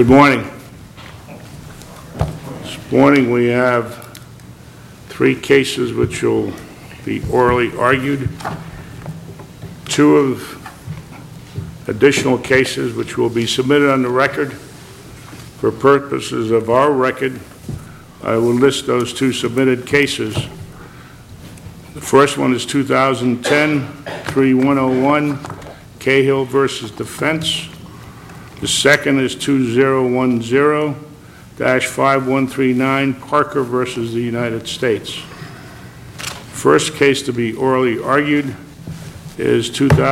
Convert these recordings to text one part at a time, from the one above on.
Good morning. This morning we have 3 cases which will be orally argued, 2 of additional cases which will be submitted on the record. For purposes of our record, I will list those 2 submitted cases. The first one is 2010-3101, Cahill versus Defense. The second is 2010-5139, Parker versus the United States. First case to be orally argued is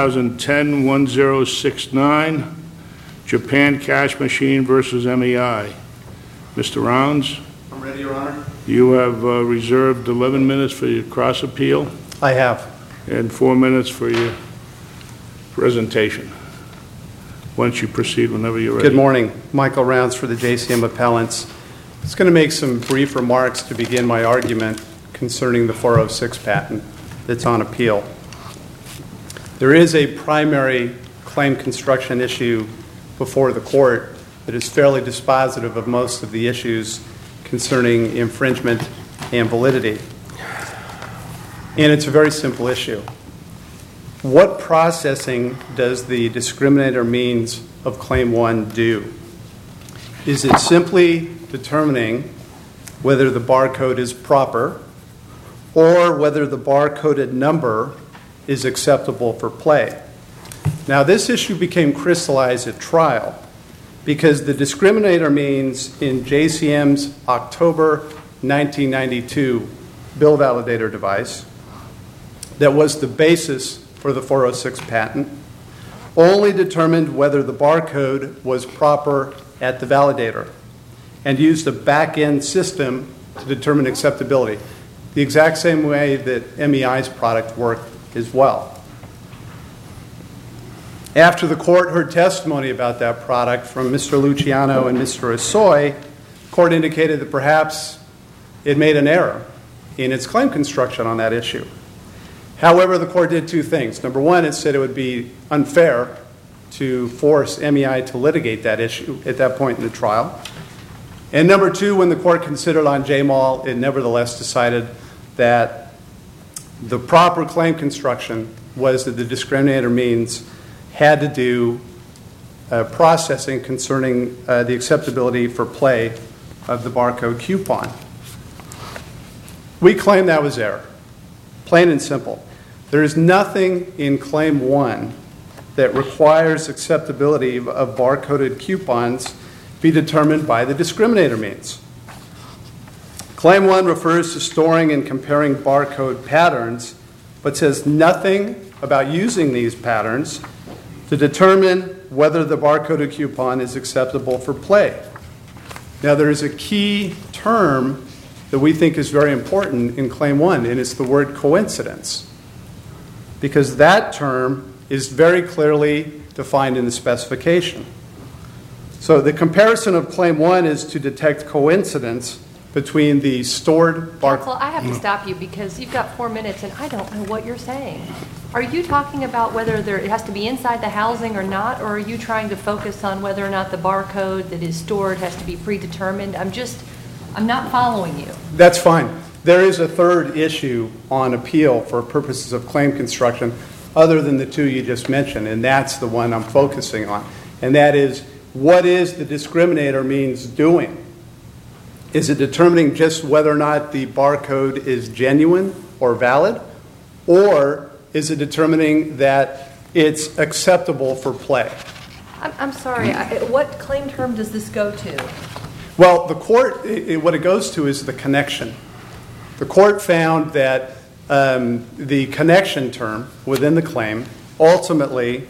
2010-1069, Japan Cash Machine versus MEI. Mr. Rounds? I'm ready, Your Honor. You have reserved 11 minutes for your cross appeal. I have. And 4 minutes for your presentation. Once you proceed, whenever you're ready. Good morning. Michael Rounds for the JCM Appellants. I'm just going to make some brief remarks to begin my argument concerning the 406 patent that's on appeal. There is a primary claim construction issue before the court that is fairly dispositive of most of the issues concerning infringement and validity. And it's a very simple issue. What processing does the discriminator means of Claim 1 do? Is it simply determining whether the barcode is proper or whether the barcoded number is acceptable for play? Now, this issue became crystallized at trial because the discriminator means in JCM's October 1992 bill validator device that was the basis for the 406 patent only determined whether the barcode was proper at the validator and used a back-end system to determine acceptability, the exact same way that MEI's product worked as well. After the court heard testimony about that product from Mr. Luciano and Mr. Asoy, the court indicated that perhaps it made an error in its claim construction on that issue. However, the court did 2 things. Number 1, it said it would be unfair to force MEI to litigate that issue at that point in the trial. And number 2, when the court considered on JMAL, it nevertheless decided that the proper claim construction was that the discriminator means had to do processing concerning the acceptability for play of the barcode coupon. We claim that was error, plain and simple. There is nothing in Claim 1 that requires acceptability of barcoded coupons be determined by the discriminator means. Claim 1 refers to storing and comparing barcode patterns, but says nothing about using these patterns to determine whether the barcoded coupon is acceptable for play. Now, there is a key term that we think is very important in Claim 1, and it's the word coincidence, because that term is very clearly defined in the specification. So the comparison of Claim 1 is to detect coincidence between the stored barcode. Counsel, I have to stop you because you've got 4 minutes and I don't know what you're saying. Are you talking about whether it has to be inside the housing or not, or are you trying to focus on whether or not the barcode that is stored has to be predetermined? I'm not following you. That's fine. There is a third issue on appeal for purposes of claim construction other than the 2 you just mentioned, and that's the one I'm focusing on. And that is, what is the discriminator means doing? Is it determining just whether or not the barcode is genuine or valid? Or is it determining that it's acceptable for play? I'm sorry. What claim term does this go to? Well, the court, what it goes to is the connection. The court found that the connection term within the claim ultimately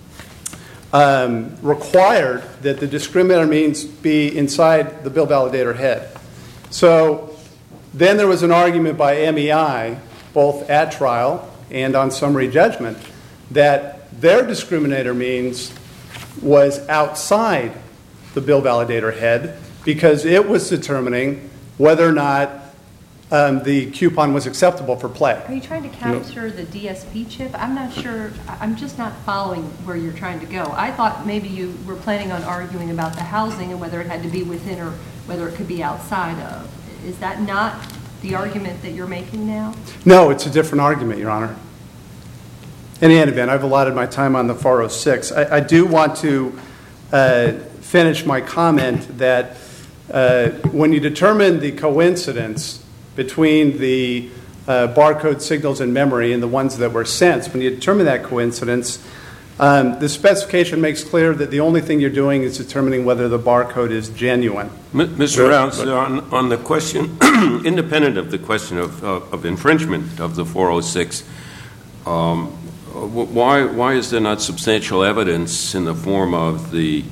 required that the discriminator means be inside the bill validator head. So then there was an argument by MEI, both at trial and on summary judgment, that their discriminator means was outside the bill validator head because it was determining whether or not the coupon was acceptable for play. Are you trying to capture the DSP chip? I'm not sure, I'm just not following where you're trying to go. I thought maybe you were planning on arguing about the housing and whether it had to be within or whether it could be outside of. Is that not the argument that you're making now? No, it's a different argument, Your Honor. In any event, I've allotted my time on the 406. I do want to finish my comment that when you determine the coincidence between the barcode signals in memory and the ones that were sensed, when you determine that coincidence, the specification makes clear that the only thing you're doing is determining whether the barcode is genuine. Mr. Rounds, on the question, independent of the question of infringement of the 406, why is there not substantial evidence in the form of the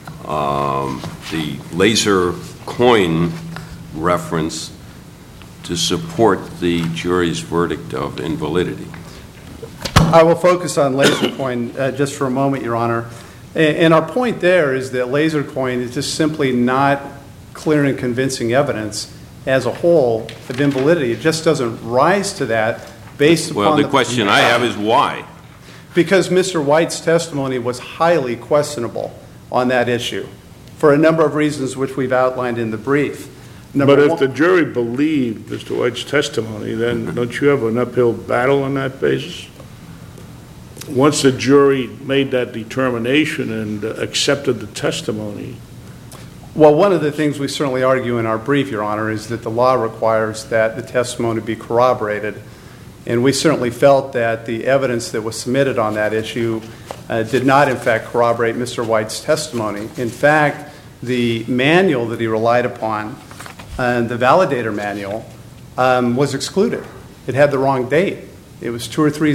laser coin reference to support the jury's verdict of invalidity? I will focus on LaserCoin just for a moment, Your Honor. And our point there is that LaserCoin is just simply not clear and convincing evidence as a whole of invalidity. It just doesn't rise to that based upon Well, the question I have is why? Because Mr. White's testimony was highly questionable on that issue for a number of reasons which we've outlined in the brief. But if the jury believed Mr. White's testimony, then don't you have an uphill battle on that basis? Once the jury made that determination and accepted the testimony. Well, one of the things we certainly argue in our brief, Your Honor, is that the law requires that the testimony be corroborated. And we certainly felt that the evidence that was submitted on that issue did not, in fact, corroborate Mr. White's testimony. In fact, the manual that he relied upon, the validator manual, was excluded. It had the wrong date. It was 2 or 3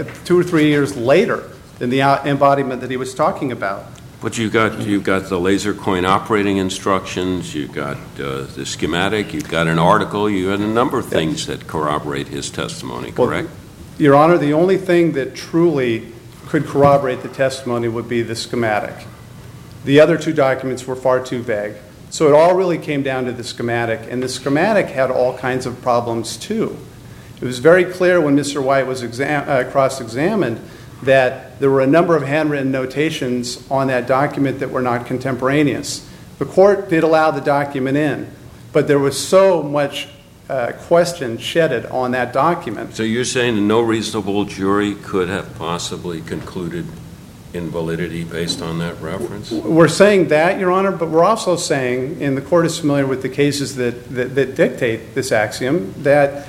years later than the embodiment that he was talking about. But you've got the laser coin operating instructions, you've got the schematic, you've got an article, you've got a number of things that corroborate his testimony, correct? Well, Your Honor, the only thing that truly could corroborate the testimony would be the schematic. The other 2 documents were far too vague. So it all really came down to the schematic, and the schematic had all kinds of problems too. It was very clear when Mr. White was cross-examined that there were a number of handwritten notations on that document that were not contemporaneous. The court did allow the document in, but there was so much question shedded on that document. So you're saying that no reasonable jury could have possibly concluded invalidity based on that reference? We're saying that, Your Honor, but we're also saying, and the court is familiar with the cases that dictate this axiom, that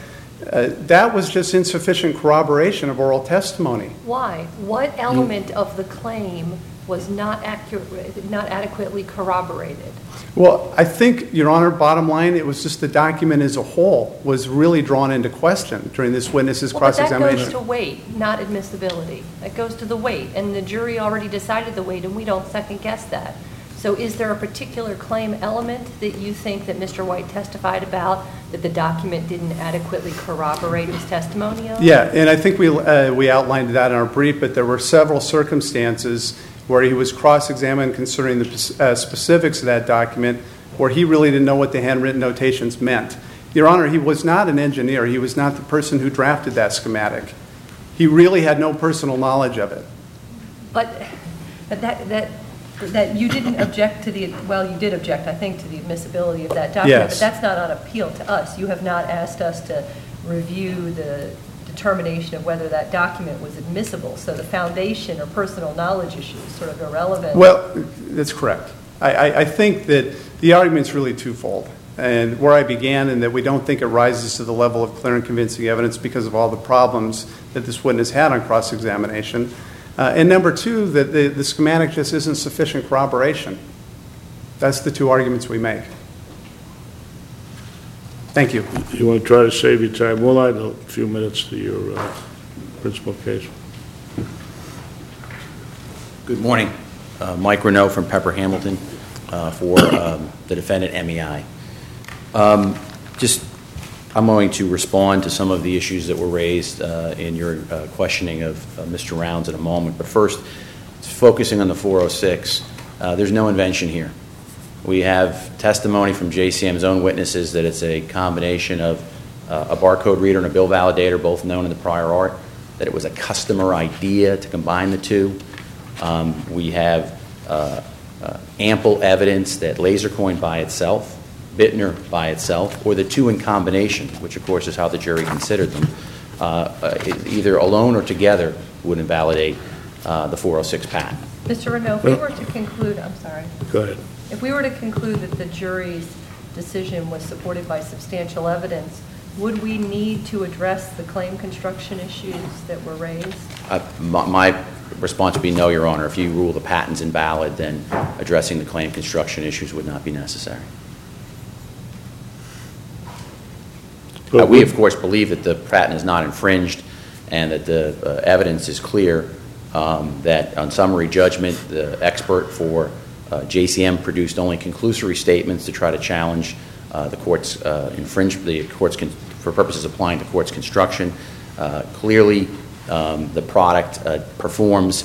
that was just insufficient corroboration of oral testimony. Why? What element of the claim was not adequately corroborated? Well, I think, Your Honor, bottom line, it was just the document as a whole was really drawn into question during this witness's cross-examination. But that goes to weight, not admissibility. That goes to the weight, and the jury already decided the weight, and we don't second-guess that. So is there a particular claim element that you think that Mr. White testified about that the document didn't adequately corroborate his testimony on? Yeah, and I think we outlined that in our brief, but there were several circumstances where he was cross-examined concerning the specifics of that document where he really didn't know what the handwritten notations meant. Your Honor, he was not an engineer. He was not the person who drafted that schematic. He really had no personal knowledge of it. But that you didn't object to the, well, you did object, I think, to the admissibility of that document. Yes. But that's not on appeal to us. You have not asked us to review the determination of whether that document was admissible. So the foundation or personal knowledge issue is sort of irrelevant. Well, that's correct. I think that the argument's really twofold. And where I began, and that we don't think it rises to the level of clear and convincing evidence because of all the problems that this witness had on cross-examination. And number 2, that the schematic just isn't sufficient corroboration. That's the 2 arguments we make. Thank you. You want to try to save your time? We'll add a few minutes to your principal case. Good morning. Mike Renaud from Pepper Hamilton for the defendant MEI. I'm going to respond to some of the issues that were raised in your questioning of Mr. Rounds in a moment. But first, focusing on the 406, there's no invention here. We have testimony from JCM's own witnesses that it's a combination of a barcode reader and a bill validator, both known in the prior art, that it was a customer idea to combine the two. We have ample evidence that LaserCoin by itself, Bittner by itself, or the two in combination, which of course is how the jury considered them, either alone or together would invalidate the 406 patent. Mr. Renaud, if we were to conclude, I'm sorry. Go ahead. If we were to conclude that the jury's decision was supported by substantial evidence, would we need to address the claim construction issues that were raised? My response would be no, Your Honor. If you rule the patent's invalid, then addressing the claim construction issues would not be necessary. We, of course, believe that the patent is not infringed and that the evidence is clear that on summary judgment, the expert for JCM produced only conclusory statements to try to challenge the court's for purposes of applying the court's construction. Clearly, the product performs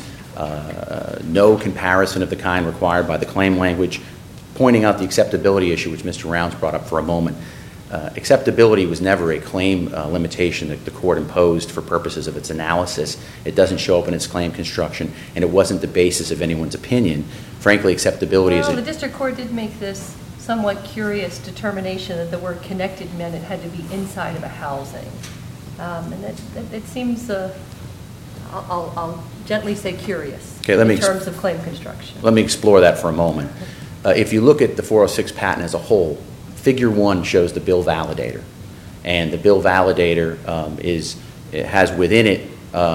no comparison of the kind required by the claim language, pointing out the acceptability issue, which Mr. Rounds brought up for a moment. Acceptability was never a claim limitation that the court imposed for purposes of its analysis. It doesn't show up in its claim construction, and it wasn't the basis of anyone's opinion. Frankly, acceptability is... Well, the district court did make this somewhat curious determination that the word connected meant it had to be inside of a housing. And it seems, I'll gently say curious in terms of claim construction. Let me explore that for a moment. If you look at the 406 patent as a whole, Figure 1 shows the bill validator, and the bill validator has within it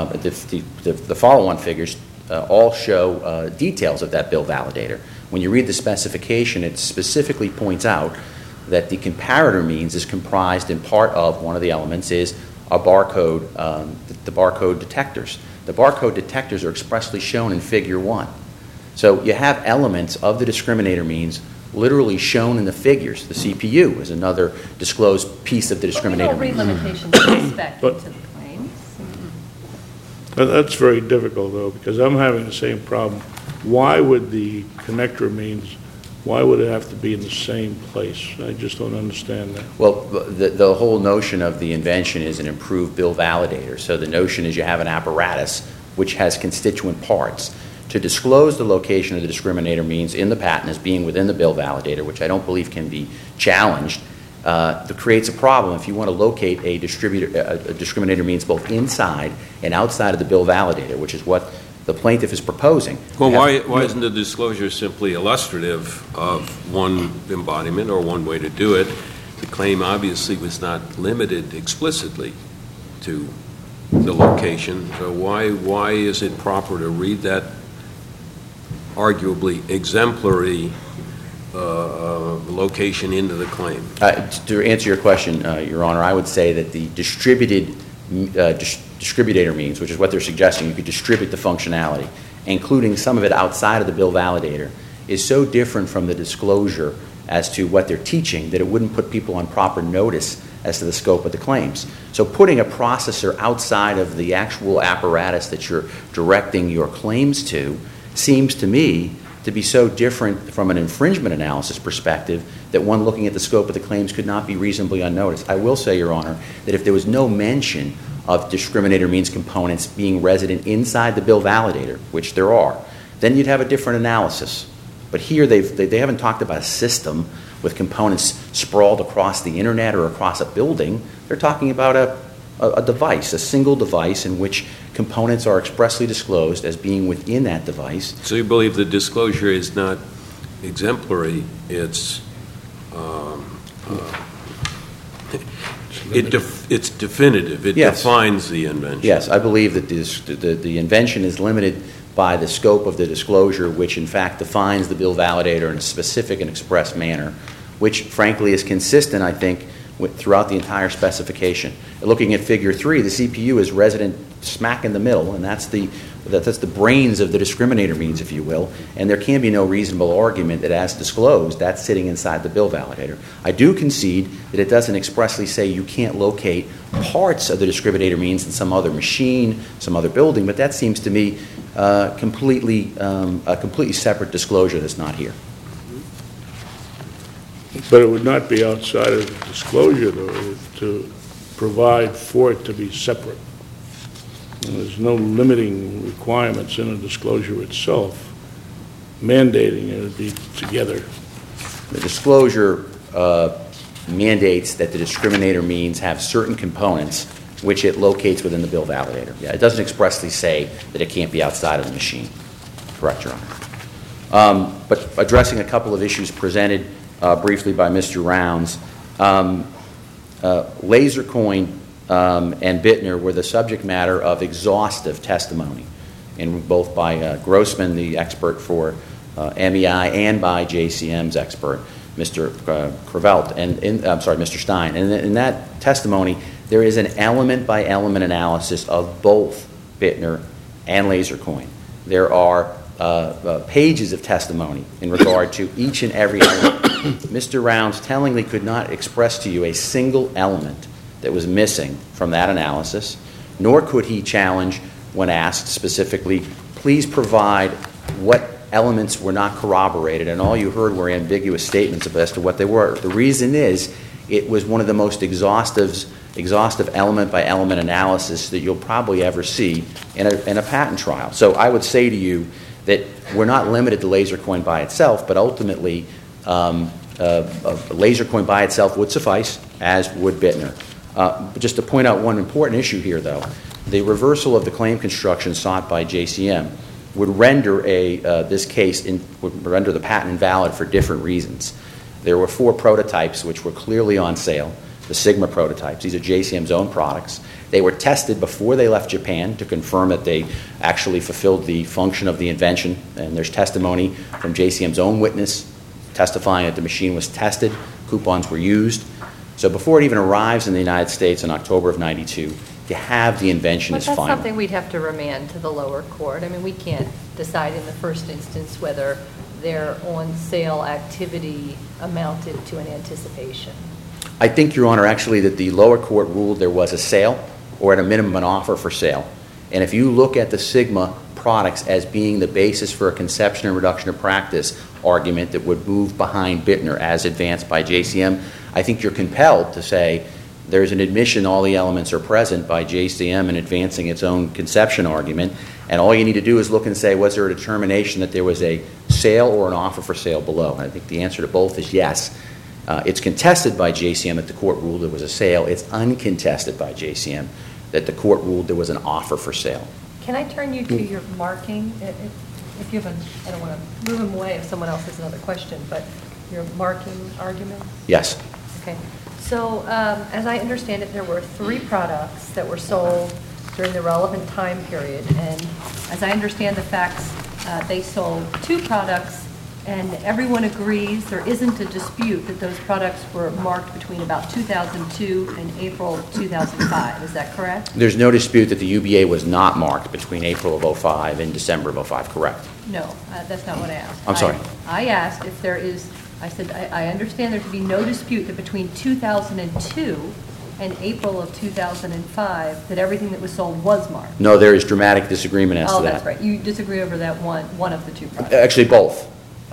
the follow-on figures all show details of that bill validator. When you read the specification, it specifically points out that the comparator means is comprised in part of one of the elements is a barcode, the barcode detectors. The barcode detectors are expressly shown in Figure 1. So you have elements of the discriminator means literally shown in the figures. The CPU is another disclosed piece of the discriminator But we means. don't read limitations to spec into the claims. That's very difficult, though, because I'm having the same problem. Why would the connector means, why would it have to be in the same place? I just don't understand that. Well, the whole notion of the invention is an improved bill validator. So the notion is you have an apparatus which has constituent parts. To disclose the location of the discriminator means in the patent as being within the bill validator, which I don't believe can be challenged, that creates a problem if you want to locate a discriminator means both inside and outside of the bill validator, which is what the plaintiff is proposing. Well, why isn't the disclosure simply illustrative of one embodiment or one way to do it? The claim obviously was not limited explicitly to the location, so why is it proper to read that arguably exemplary location into the claim? To answer your question, Your Honor, I would say that the distributor means, which is what they're suggesting, you could distribute the functionality, including some of it outside of the bill validator, is so different from the disclosure as to what they're teaching that it wouldn't put people on proper notice as to the scope of the claims. So putting a processor outside of the actual apparatus that you're directing your claims to seems to me to be so different from an infringement analysis perspective that one looking at the scope of the claims could not be reasonably unnoticed. I will say, Your Honor, that if there was no mention of discriminator means components being resident inside the bill validator, which there are, then you'd have a different analysis. But here they haven't talked about a system with components sprawled across the internet or across a building. They're talking about a device, a single device in which components are expressly disclosed as being within that device. So you believe the disclosure is not exemplary, it's definitive, it Yes. defines the invention. Yes, I believe that the invention is limited by the scope of the disclosure, which in fact defines the bill validator in a specific and express manner, which frankly is consistent, I think, throughout the entire specification. Looking at Figure 3, the CPU is resident smack in the middle, and that's the brains of the discriminator means, if you will, and there can be no reasonable argument that as disclosed, that's sitting inside the bill validator. I do concede that it doesn't expressly say you can't locate parts of the discriminator means in some other machine, some other building, but that seems to me a completely separate disclosure that's not here. But it would not be outside of the disclosure, though, provide for it to be separate. And there's no limiting requirements in the disclosure itself mandating it to be together. The disclosure mandates that the discriminator means have certain components which it locates within the bill validator. Yeah, it doesn't expressly say that it can't be outside of the machine. Correct, Your Honor. But addressing a couple of issues presented briefly by Mr. Rounds, Lasercoin and Bittner were the subject matter of exhaustive testimony, in both by Grossman, the expert for MEI, and by JCM's expert, Mr. Krevelt, Mr. Stein. And in that testimony, there is an element-by-element analysis of both Bittner and Lasercoin. There are pages of testimony in regard to each and every element. Mr. Rounds tellingly could not express to you a single element that was missing from that analysis, nor could he challenge when asked specifically, please provide what elements were not corroborated, and all you heard were ambiguous statements as to what they were. The reason is it was one of the most exhaustive element-by-element analysis that you'll probably ever see in a patent trial. So I would say to you that we're not limited to Lasercoin by itself, but ultimately Lasercoin by itself would suffice, as would Bittner. But just to point out one important issue here, though, the reversal of the claim construction sought by JCM would render would render the patent invalid for different reasons. There were 4 prototypes which were clearly on sale, the Sigma prototypes. These are JCM's own products. They were tested before they left Japan to confirm that they actually fulfilled the function of the invention, and there's testimony from JCM's own witness testifying that the machine was tested, coupons were used. So before it even arrives in the United States in October of '92, to have the invention is final. That's something we'd have to remand to the lower court. I mean, we can't decide in the first instance whether their on-sale activity amounted to an anticipation. I think, Your Honor, actually that the lower court ruled there was a sale, or at a minimum an offer for sale. And if you look at the Sigma products as being the basis for a conception and reduction of practice argument that would move behind Bittner as advanced by JCM, I think you're compelled to say there's an admission all the elements are present by JCM in advancing its own conception argument, and all you need to do is look and say, was there a determination that there was a sale or an offer for sale below? And I think the answer to both is yes. It's contested by JCM that the court ruled there was a sale. It's uncontested by JCM that the court ruled there was an offer for sale. Can I turn you to your marking? If you have I don't want to move them away if someone else has another question, but your marking argument? Yes. Okay. So as I understand it, there were 3 products that were sold during the relevant time period. And as I understand the facts, they sold 2 products, and everyone agrees there isn't a dispute that those products were marked between about 2002 and April 2005. Is that correct? There's no dispute that the UBA was not marked between April of 05 and December of 05, correct? No, that's not what I asked. I'm sorry. I asked if there is, I said, I understand there to be no dispute that between 2002 and April of 2005, that everything that was sold was marked. No, there is dramatic disagreement as to that. Oh, that's right. You disagree over that one of the 2 products. Actually, both.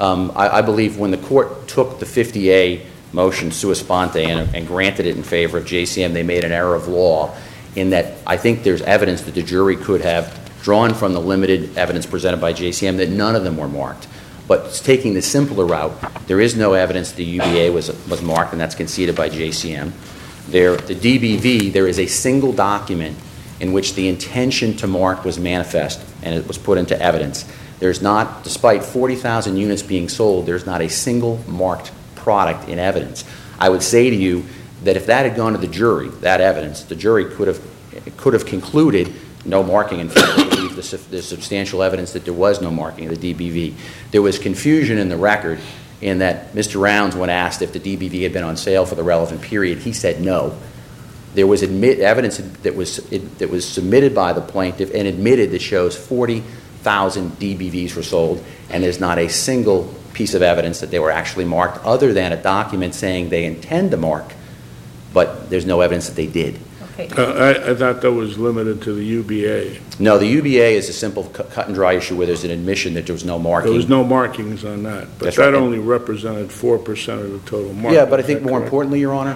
I believe when the court took the 50A motion sua sponte and granted it in favor of JCM, they made an error of law in that I think there's evidence that the jury could have drawn from the limited evidence presented by JCM that none of them were marked. But taking the simpler route, there is no evidence the UBA was marked, and that's conceded by JCM. The DBV, there is a single document in which the intention to mark was manifest, and it was put into evidence. There's not, despite 40,000 units being sold, there's not a single marked product in evidence. I would say to you that if that had gone to the jury, that evidence, the jury could have concluded no marking. In fact, I believe there's substantial evidence that there was no marking of the DBV. There was confusion in the record in that Mr. Rounds, when asked if the DBV had been on sale for the relevant period, he said no. There was evidence that was submitted by the plaintiff and admitted that shows 40,000 DBVs were sold, and there's not a single piece of evidence that they were actually marked other than a document saying they intend to mark, but there's no evidence that they did. Okay. I thought that was limited to the UBA. No, the UBA is a simple cut and dry issue where there's an admission that there was no marking. There was no markings on that, but That's that right. only represented 4% of the total market. Yeah, but I think more importantly, Your Honor,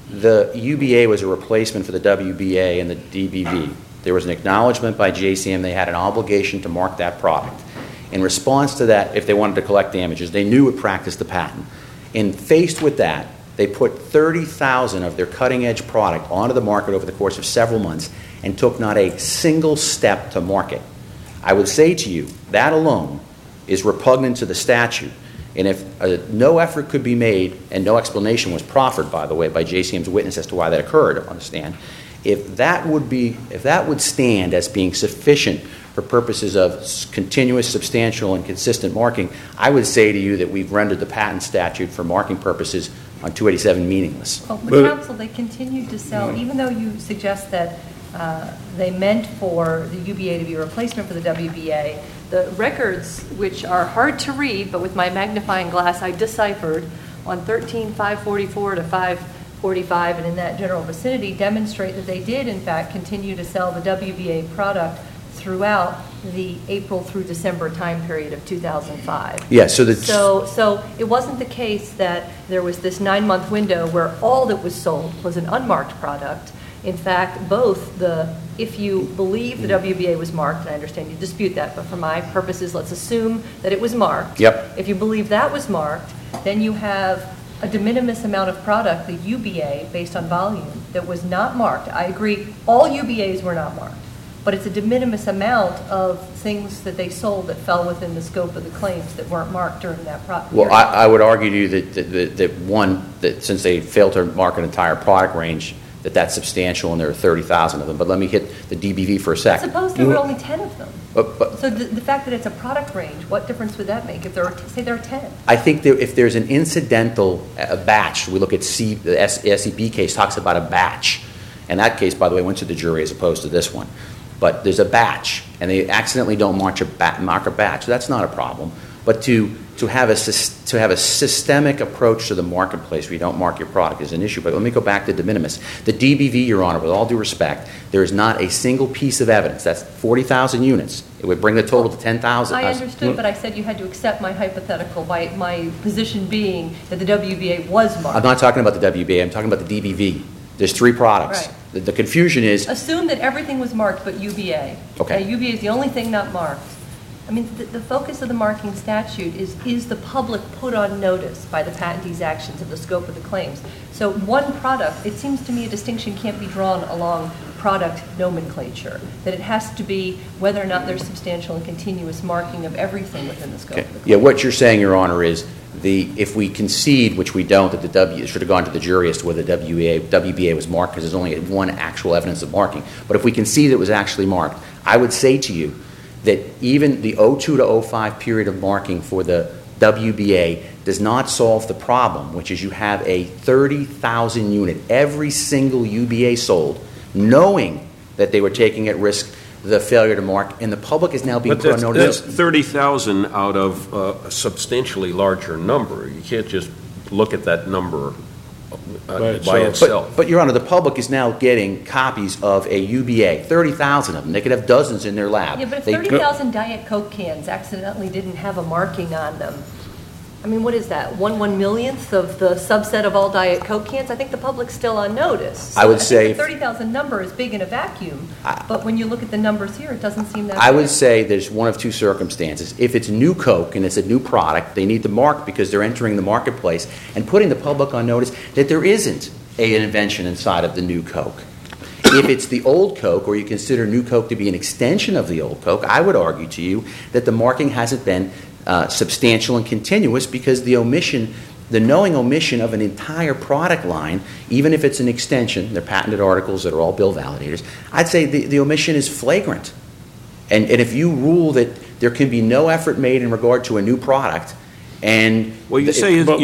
the UBA was a replacement for the WBA and the DBV. There was an acknowledgement by JCM they had an obligation to mark that product. In response to that, if they wanted to collect damages, they knew it practiced the patent. And faced with that, they put 30,000 of their cutting-edge product onto the market over the course of several months and took not a single step to market. I would say to you, that alone is repugnant to the statute. And if no effort could be made, and no explanation was proffered, by the way, by JCM's witness as to why that occurred on the stand, if that would stand as being sufficient for purposes of continuous, substantial, and consistent marking, I would say to you that we've rendered the patent statute for marking purposes on 287 meaningless. Well, but counsel, they continued to sell, even though you suggest that they meant for the UBA to be a replacement for the WBA, the records, which are hard to read, but with my magnifying glass I deciphered on 13/544 to 545 and in that general vicinity, demonstrate that they did in fact continue to sell the WBA product throughout the April through December time period of 2005. Yeah, so So it wasn't the case that there was this 9-month window where all that was sold was an unmarked product. In fact, both if you believe the WBA was marked, and I understand you dispute that, but for my purposes, let's assume that it was marked. Yep. If you believe that was marked, then you have a de minimis amount of product, the UBA, based on volume, that was not marked. I agree, all UBAs were not marked, but it's a de minimis amount of things that they sold that fell within the scope of the claims that weren't marked during that period. Well, I would argue to you that since they failed to mark an entire product range, that's substantial, and there are 30,000 of them. But let me hit the DBV for a second. Suppose there were only 10 of them. But So the fact that it's a product range, what difference would that make if there were, say there are 10? I think if there's an incidental batch, we look at the SEB case talks about a batch. And that case, by the way, went to the jury as opposed to this one. But there's a batch, and they accidentally don't mark a batch. So that's not a problem. But to have a systemic approach to the marketplace where you don't mark your product is an issue. But let me go back to de minimis. The DBV, Your Honor, with all due respect, there is not a single piece of evidence. That's 40,000 units. It would bring the total to 10,000. I understood, but I said you had to accept my hypothetical, my position being that the WBA was marked. I'm not talking about the WBA. I'm talking about the DBV. There's 3 products. Right. The confusion is... Assume that everything was marked but UBA. Okay. UBA is the only thing not marked. I mean, the focus of the marking statute is the public put on notice by the patentee's actions of the scope of the claims. So one product, it seems to me a distinction can't be drawn along product nomenclature, that it has to be whether or not there's substantial and continuous marking of everything within the scope of the claims. Yeah, what you're saying, Your Honor, is if we concede, which we don't, that it should have gone to the jury as to whether the WBA was marked because there's only one actual evidence of marking. But if we concede it was actually marked, I would say to you that even the 02 to 05 period of marking for the WBA does not solve the problem, which is you have a 30,000 unit, every single UBA sold, knowing that they were taking at risk the failure to mark, and the public is now being put on notice. That's 30,000 out of a substantially larger number. You can't just look at that number by itself. But, Your Honor, the public is now getting copies of a UBA, 30,000 of them. They could have dozens in their lab. Yeah, but if 30,000 Diet Coke cans accidentally didn't have a marking on them, I mean, what is that, 1/1,000,000th of the subset of all Diet Coke cans? I think the public's still on notice. So I would say... the 30,000 number is big in a vacuum, but when you look at the numbers here, it doesn't seem that I would big. say there's one of 2 circumstances. If it's new Coke and it's a new product, they need to mark because they're entering the marketplace and putting the public on notice that there isn't an invention inside of the new Coke. If it's the old Coke, or you consider new Coke to be an extension of the old Coke, I would argue to you that the marking hasn't been substantial and continuous because the knowing omission of an entire product line, even if it's an extension, they're patented articles that are all bill validators, I'd say the omission is flagrant. And if you rule that there can be no effort made in regard to a new product, and... Well, what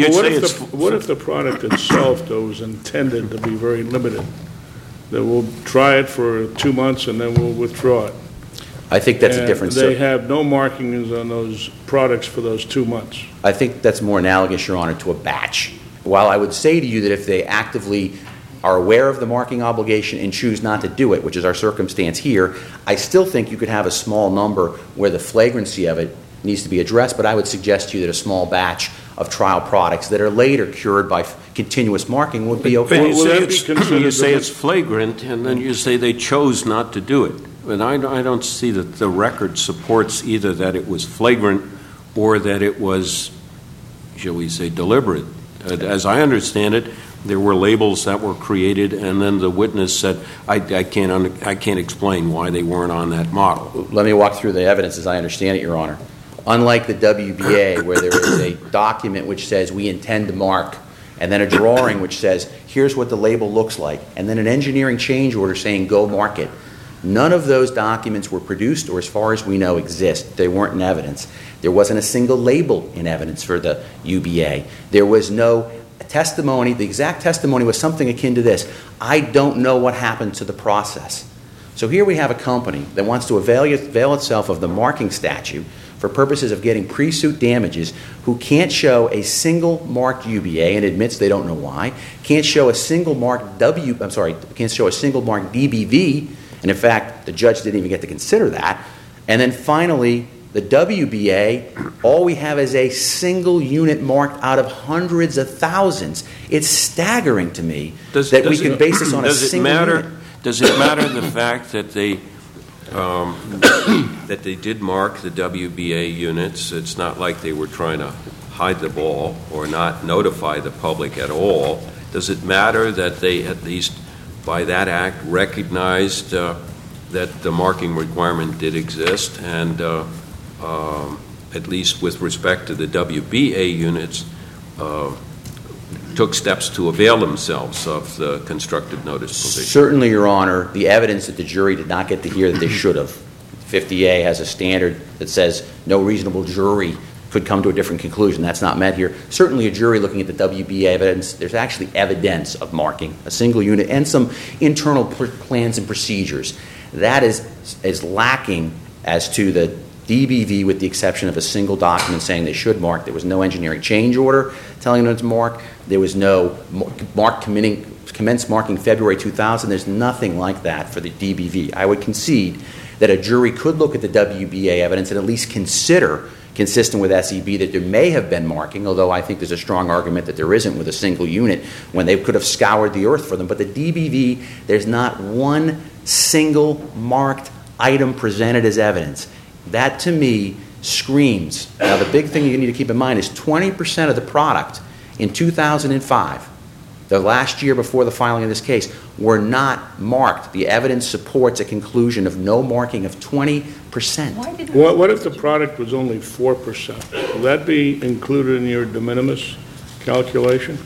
if the product itself, though, is intended to be very limited? That we'll try it for 2 months and then we'll withdraw it. I think that's a different... They have no markings on those products for those 2 months. I think that's more analogous, Your Honor, to a batch. While I would say to you that if they actively are aware of the marking obligation and choose not to do it, which is our circumstance here, I still think you could have a small number where the flagrancy of it needs to be addressed, but I would suggest to you that a small batch of trial products that are later cured by continuous marking would be okay. Will that be considered You say the- it's flagrant, and then you say they chose not to do it. And I don't see that the record supports either that it was flagrant or that it was, shall we say, deliberate. As I understand it, there were labels that were created, and then the witness said, I can't explain why they weren't on that model. Let me walk through the evidence as I understand it, Your Honor. Unlike the WBA, where there is a document which says we intend to mark, and then a drawing which says here's what the label looks like, and then an engineering change order saying go mark it, none of those documents were produced or, as far as we know, exist. They weren't in evidence. There wasn't a single label in evidence for the UBA. There was no testimony. The exact testimony was something akin to this: I don't know what happened to the process. So here we have a company that wants to avail itself of the marking statute for purposes of getting pre-suit damages, who can't show a single marked UBA and admits they don't know why, can't show a single marked can't show a single marked DBV, and in fact the judge didn't even get to consider that. And then finally, the WBA, all we have is a single unit marked out of hundreds of thousands. It's staggering to me that we can base this on a single unit. Does it matter the fact that they did mark the WBA units? It's not like they were trying to hide the ball or not notify the public at all. Does it matter that they, at least by that act, recognized that the marking requirement did exist, and at least with respect to the WBA units, took steps to avail themselves of the constructive notice provision? Certainly, Your Honor, the evidence that the jury did not get to hear that they should have. 50A has a standard that says no reasonable jury could come to a different conclusion. That's not met here. Certainly a jury looking at the WBA evidence, there's actually evidence of marking a single unit and some internal plans and procedures. That is lacking as to the DBV, with the exception of a single document saying they should mark. There was no engineering change order telling them to mark. There was no commence marking February 2000. There's nothing like that for the DBV. I would concede that a jury could look at the WBA evidence and at least consider, consistent with SEB, that there may have been marking, although I think there's a strong argument that there isn't with a single unit when they could have scoured the earth for them. But the DBV, there's not one single marked item presented as evidence. That, to me, screams. Now, the big thing you need to keep in mind is 20% of the product in 2005, the last year before the filing of this case, were not marked. The evidence supports a conclusion of no marking of 20%. What if the product was only 4%? Will that be included in your de minimis calculation?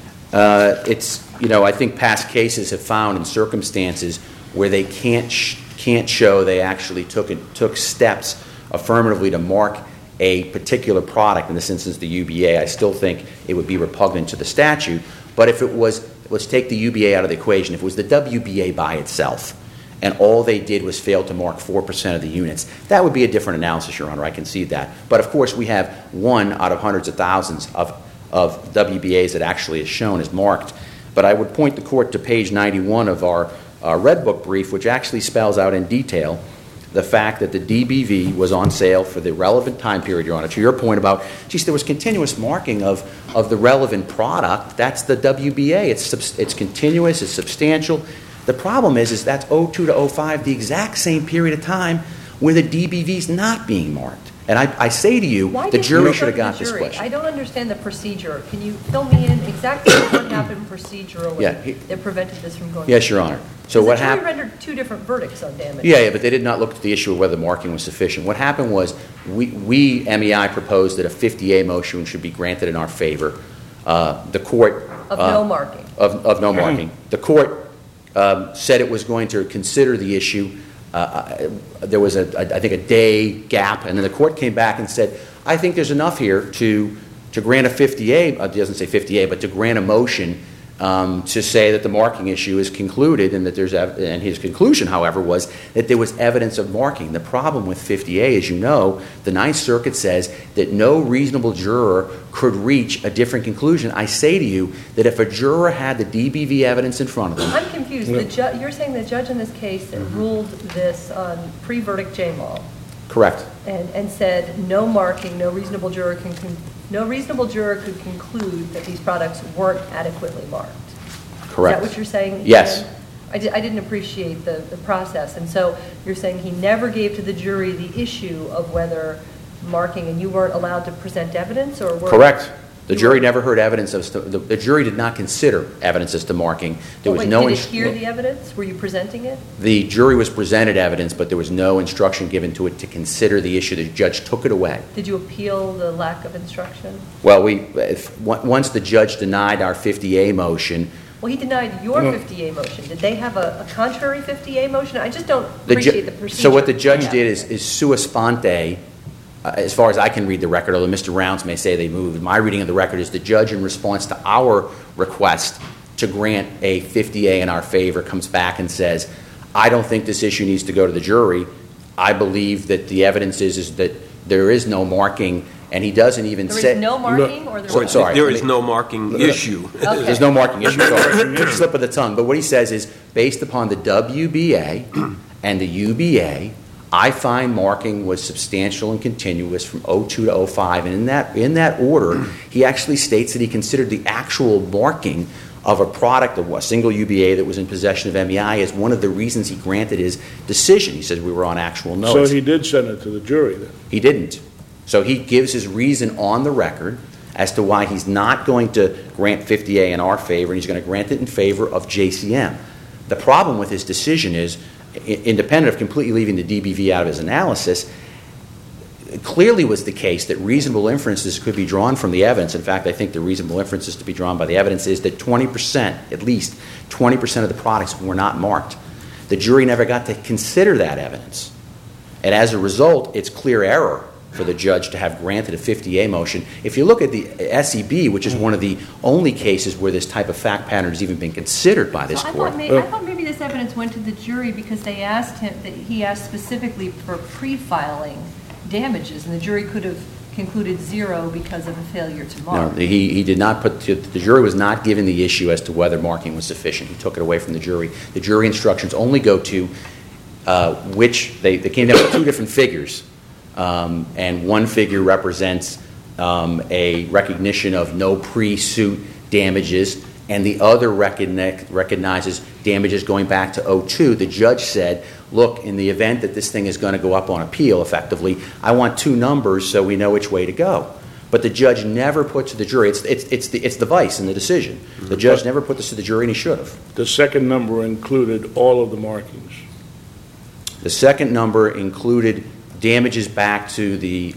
I think past cases have found in circumstances where they can't show they actually took steps affirmatively to mark a particular product, in this instance the UBA. I still think it would be repugnant to the statute. But if it was, let's take the UBA out of the equation, if it was the WBA by itself and all they did was fail to mark 4% of the units, that would be a different analysis, Your Honor. I concede that. But of course we have one out of hundreds of thousands of WBAs that actually is shown as marked. But I would point the court to page 91 of our Red Book brief, which actually spells out in detail the fact that the DBV was on sale for the relevant time period, Your Honor. To your point about, geez, there was continuous marking of the relevant product. That's the WBA. It's continuous. It's substantial. The problem is that's 02 to 05, the exact same period of time where the DBV's not being marked. And I say to you, the jury should have got this question. I don't understand the procedure. Can you fill me in exactly what happened procedurally that prevented this from going? Yes, Your Honor. So what happened? The jury rendered two different verdicts on damage. Yeah, but they did not look at the issue of whether the marking was sufficient. What happened was we MEI proposed that a 50A motion should be granted in our favor. The court of no marking. Of no marking. The court said it was going to consider the issue. There was I think a day gap, and then the court came back and said, I think there's enough here to grant a 50A, it doesn't say 50A, but to grant a motion to say that the marking issue is concluded, and that and his conclusion, however, was that there was evidence of marking. The problem with 50A, as you know, the Ninth Circuit says that no reasonable juror could reach a different conclusion. I say to you that if a juror had the DBV evidence in front of them... I'm confused. You're saying the judge in this case ruled this on pre-verdict J-Law. Correct. and said, no marking, no reasonable juror could conclude that these products weren't adequately marked. Correct. Is that what you're saying? Yes. I didn't appreciate the process. And so you're saying he never gave to the jury the issue of whether marking, and you weren't allowed to present evidence, or were? Correct. The jury never heard evidence of, the jury did not consider evidence as to marking. There was no. Did it hear the evidence? Were you presenting it? The jury was presented evidence, but there was no instruction given to it to consider the issue. The judge took it away. Did you appeal the lack of instruction? Well, once the judge denied our 50A motion. Well, he denied your 50A motion. Did they have a contrary 50A motion? I just don't appreciate the procedure. So what the judge did is sua sponte, as far as I can read the record, although Mr. Rounds may say they moved, my reading of the record is the judge, in response to our request to grant a 50A in our favor, comes back and says, I don't think this issue needs to go to the jury. I believe that the evidence is that there is no marking, and he doesn't even say... There is no marking, or there is... Sorry. There is no marking issue. Okay. There's no marking issue. Sorry. Slip of the tongue. But what he says is, based upon the WBA and the UBA, I find marking was substantial and continuous from 02 to 05. And in that order, he actually states that he considered the actual marking of a product, of a single UBA that was in possession of MEI, as one of the reasons he granted his decision. He says we were on actual notice. So he did send it to the jury then? He didn't. So he gives his reason on the record as to why he's not going to grant 50A in our favor, and he's going to grant it in favor of JCM. The problem with his decision is, independent of completely leaving the DBV out of his analysis, it clearly was the case that reasonable inferences could be drawn from the evidence. In fact, I think the reasonable inferences to be drawn by the evidence is that 20%, at least 20% of the products were not marked. The jury never got to consider that evidence. And as a result, it's clear error for the judge to have granted a 50A motion. If you look at the SEB, which is one of the only cases where this type of fact pattern has even been considered by this court. I thought maybe this evidence went to the jury because they asked him, that he asked specifically for pre-filing damages, and the jury could have concluded 0 because of a failure to mark. No, he did not put, the jury was not given the issue as to whether marking was sufficient. He took it away from the jury. The jury instructions only go to which, they came down with 2 different figures. And one figure represents a recognition of no pre-suit damages, and the other recognizes damages going back to 02. The judge said, look, in the event that this thing is going to go up on appeal, effectively, I want 2 numbers so we know which way to go. But the judge never put to the jury, it's the vice in the decision. The judge never put this to the jury, and he should have. The second number included all of the markings. The second number included damages back to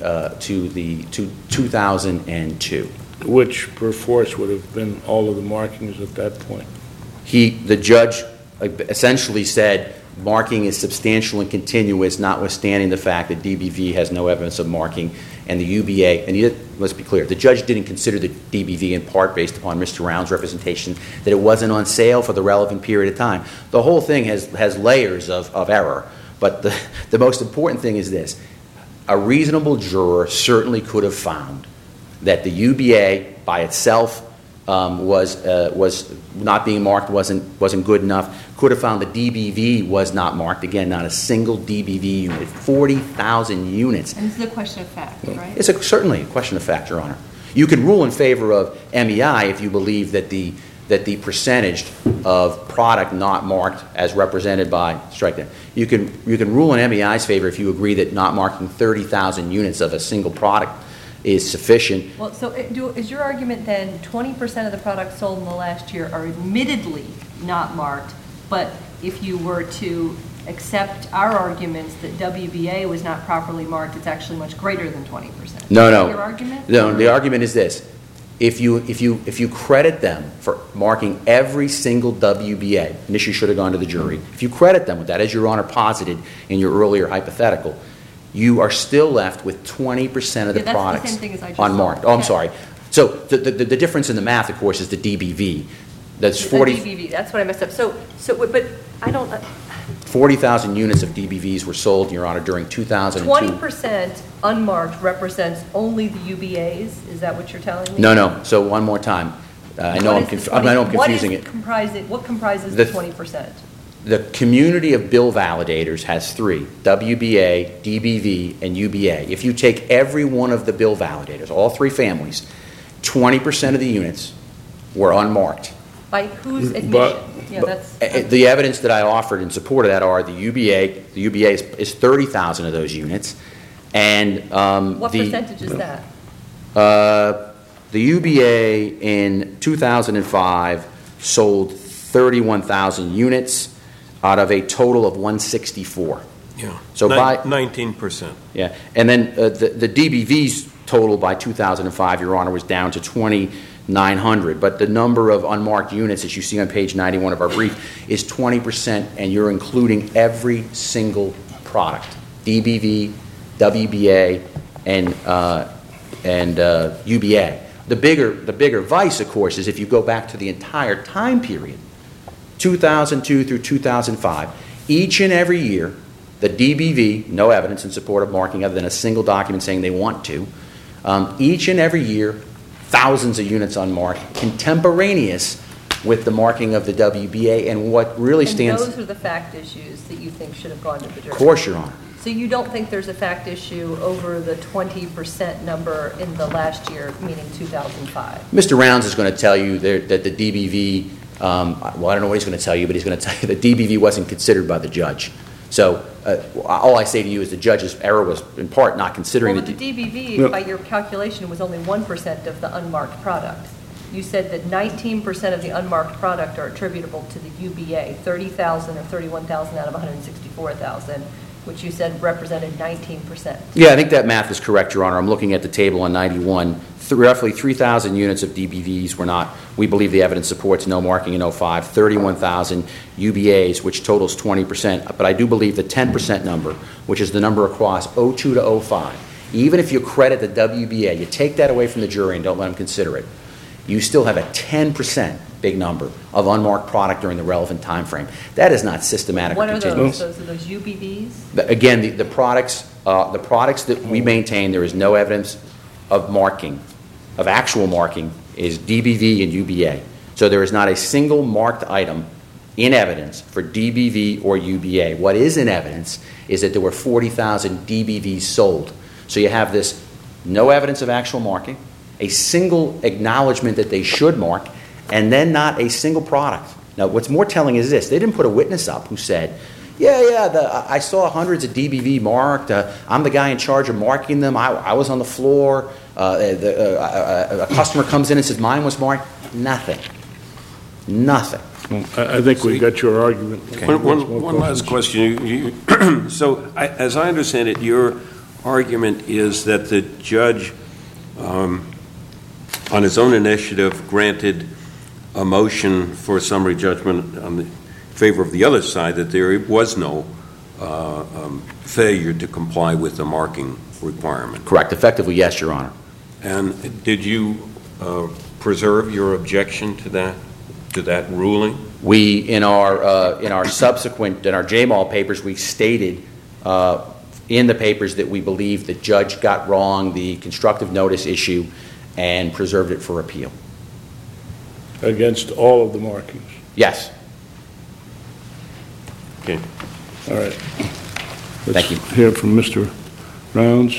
2002, Which, per force, would have been all of the markings at that point. The judge essentially said marking is substantial and continuous, notwithstanding the fact that DBV has no evidence of marking, and the UBA, and let's be clear, the judge didn't consider the DBV in part based upon Mr. Round's representation that it wasn't on sale for the relevant period of time. The whole thing has layers of error. But the most important thing is this. A reasonable juror certainly could have found that the UBA by itself was not being marked, wasn't good enough. Could have found the DBV was not marked. Again, not a single DBV unit. 40,000 units. And this is a question of fact, right? It's certainly a question of fact, Your Honor. You can rule in favor of MEI if you believe that the percentage of product not marked as represented by, strike that. You can rule in MEI's favor if you agree that not marking 30,000 units of a single product is sufficient. Well, so is your argument then 20% of the products sold in the last year are admittedly not marked, but if you were to accept our arguments that WBA was not properly marked, it's actually much greaher than 20%? No. Is that your argument? No, the argument is this. If you credit them for marking every single WBA, and this should have gone to the jury, if you credit them with that, as Your Honor posited in your earlier hypothetical, you are still left with 20% of the products the same thing as I just unmarked. saw. Oh, I'm sorry. So the difference in the math, of course, is the DBV. That's 40. The DBV, that's what I messed up. But I don't... 40,000 units of DBVs were sold, Your Honor, during 2002. 20% unmarked represents only the UBAs? Is that what you're telling me? No. So one more time. I know I'm confusing it. What comprises the 20%? The community of bill validators has three: WBA, DBV, and UBA. If you take every one of the bill validators, all three families, 20% of the units were unmarked. By whose admission? That's. The evidence that I offered in support of that are the UBA. The UBA is 30,000 of those units, and What percentage is that? The UBA in 2005 sold 31,000 units out of a total of 164. Yeah. So by 19%. Yeah, and then the DBV's total by 2005, Your Honor, was down to 2,900. But the number of unmarked units, as you see on page 91 of our brief, is 20%, and you're including every single product: DBV, WBA, and UBA. The bigger vice, of course, is if you go back to the entire time period, 2002 through 2005, each and every year, the DBV, no evidence in support of marking other than a single document saying they want to, each and every year, thousands of units unmarked, contemporaneous with the marking of the WBA, and what really stands... And those are the fact issues that you think should have gone to the jury? Of course, Your Honor. So you don't think there's a fact issue over the 20% number in the last year, meaning 2005? Mr. Rounds is going to tell you that the DBV, well, I don't know what he's going to tell you, but he's going to tell you the DBV wasn't considered by the judge. So all I say to you is the judge's error was in part not considering the DBV, by your calculation, was only 1% of the unmarked product. You said that 19% of the unmarked product are attributable to the UBA, 30,000 or 31,000 out of 164,000, which you said represented 19%. Yeah, I think that math is correct, Your Honor. I'm looking at the table on 91. Roughly 3,000 units of DBVs were not, we believe the evidence supports no marking in 05, 31,000 UBAs, which totals 20%. But I do believe the 10% number, which is the number across 02 to 05, even if you credit the WBA, you take that away from the jury and don't let them consider it, you still have a 10% big number of unmarked product during the relevant time frame. That is not systematic or continuous. What are those? Those are those UBVs? Again, the products that we maintain, there is no evidence of marking, of actual marking, is DBV and UBA. So there is not a single marked item in evidence for DBV or UBA. What is in evidence is that there were 40,000 DBVs sold. So you have this no evidence of actual marking, a single acknowledgement that they should mark, and then not a single product. Now, what's more telling is this. They didn't put a witness up who said, I saw hundreds of DBV marked. I'm the guy in charge of marking them. I was on the floor. A customer comes in and says, mine was marked. Nothing. Well, I think we got your argument. Okay. One last question. So, as I understand it, your argument is that the judge, on his own initiative, granted a motion for summary judgment on the favor of the other side, that there was no failure to comply with the marking requirement. Correct. Effectively, yes, Your Honor. And did you preserve your objection to that ruling? We, in our subsequent, in our JMAL papers, we stated in the papers that we believe the judge got wrong the constructive notice issue and preserved it for appeal. Against all of the markings? Yes. Okay. All right. Thank you. Let's hear from Mr. Rounds.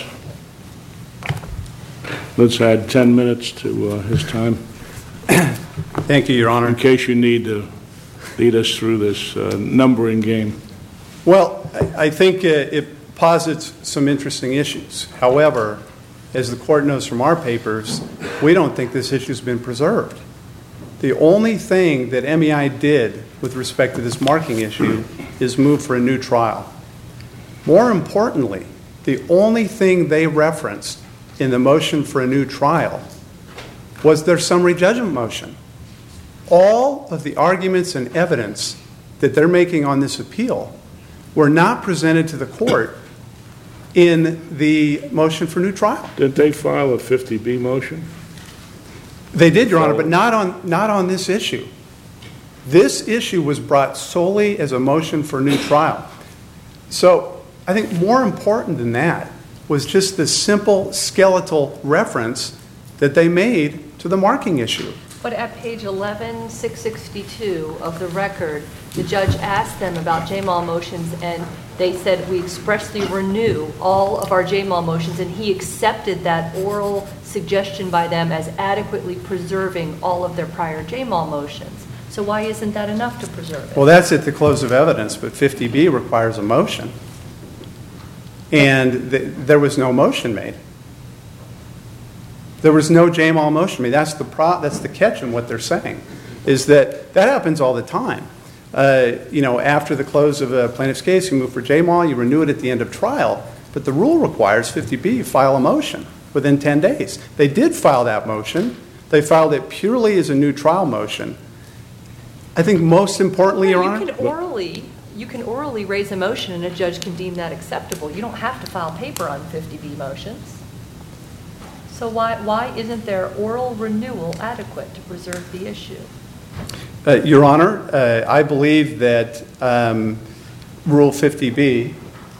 Let's add 10 minutes to his time. Thank you, Your Honor. In case you need to lead us through this numbering game. Well, I think it posits some interesting issues. However, as the court knows from our papers, we don't think this issue's been preserved. The only thing that MEI did with respect to this marking issue is move for a new trial. More importantly, the only thing they referenced in the motion for a new trial was their summary judgment motion. All of the arguments and evidence that they're making on this appeal were not presented to the court in the motion for new trial. Did they file a 50B motion? They did, Your Honor, but not on this issue. This issue was brought solely as a motion for new trial. So I think more important than that was just the simple skeletal reference that they made to the marking issue. But at page 11662 of the record, the judge asked them about J-Mal motions, and they said, we expressly renew all of our J-Mal motions, and he accepted that oral suggestion by them as adequately preserving all of their prior J-Mal motions. So why isn't that enough to preserve it? Well, that's at the close of evidence, but 50B requires a motion. And there was no motion made. There was no J-Mal motion made. That's the catch in what they're saying, is that happens all the time. After the close of a plaintiff's case, you move for J-Mal, you renew it at the end of trial, but the rule requires 50B, you file a motion within 10 days. They did file that motion. They filed it purely as a new trial motion. I think most importantly, Your Honor... You can orally raise a motion and a judge can deem that acceptable. You don't have to file paper on 50B motions. So why isn't their oral renewal adequate to preserve the issue? Your Honor, I believe that Rule 50B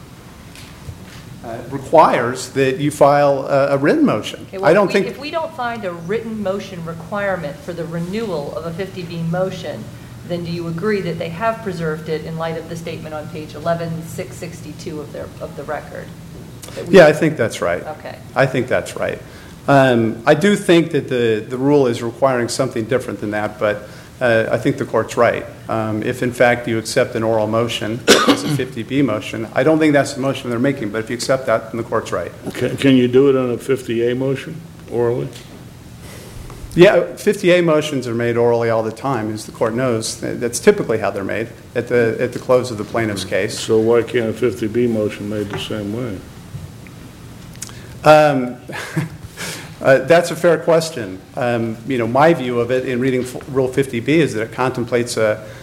requires that you file a written motion. Okay, well, if we don't find a written motion requirement for the renewal of a 50B motion, then do you agree that they have preserved it in light of the statement on page 11662 of the record? Yeah, I think that's right. Okay. I think that's right. I do think that the rule is requiring something different than that, but I think the court's right. If, in fact, you accept an oral motion as a 50B motion, I don't think that's the motion they're making, but if you accept that, then the court's right. Can you do it on a 50A motion orally? Yeah, 50A motions are made orally all the time, as the court knows. That's typically how they're made at the close of the plaintiff's case. So why can't a 50B motion made the same way? That's a fair question. My view of it in reading Rule 50B is that it contemplates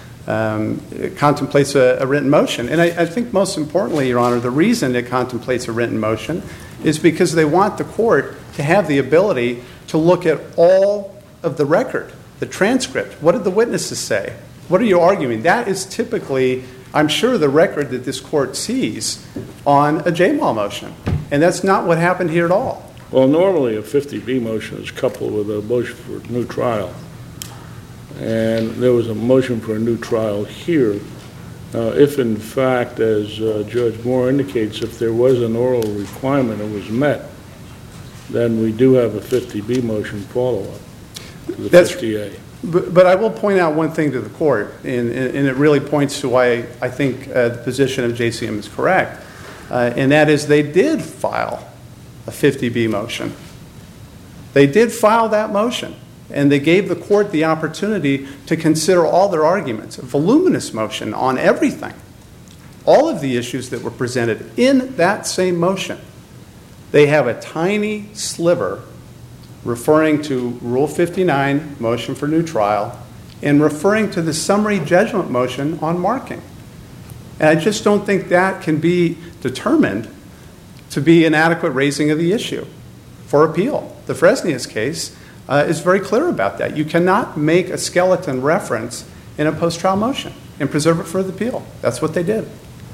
a written motion. And I think most importantly, Your Honor, the reason it contemplates a written motion is because they want the court to have the ability to look at all of the record, the transcript. What did the witnesses say? What are you arguing? That is typically, I'm sure, the record that this court sees on a J-Mal motion. And that's not what happened here at all. Well, normally a 50B motion is coupled with a motion for a new trial. And there was a motion for a new trial here. If, in fact, as Judge Moore indicates, if there was an oral requirement that was met, then we do have a 50B motion follow-up to the 50A. But I will point out one thing to the court, and it really points to why I think the position of JCM is correct, and that is they did file a 50B motion. They did file that motion, and they gave the court the opportunity to consider all their arguments, a voluminous motion on everything, all of the issues that were presented in that same motion. They have a tiny sliver referring to Rule 59, motion for new trial, and referring to the summary judgment motion on marking. And I just don't think that can be determined to be an adequate raising of the issue for appeal. The Fresnius case is very clear about that. You cannot make a skeleton reference in a post-trial motion and preserve it for the appeal. That's what they did.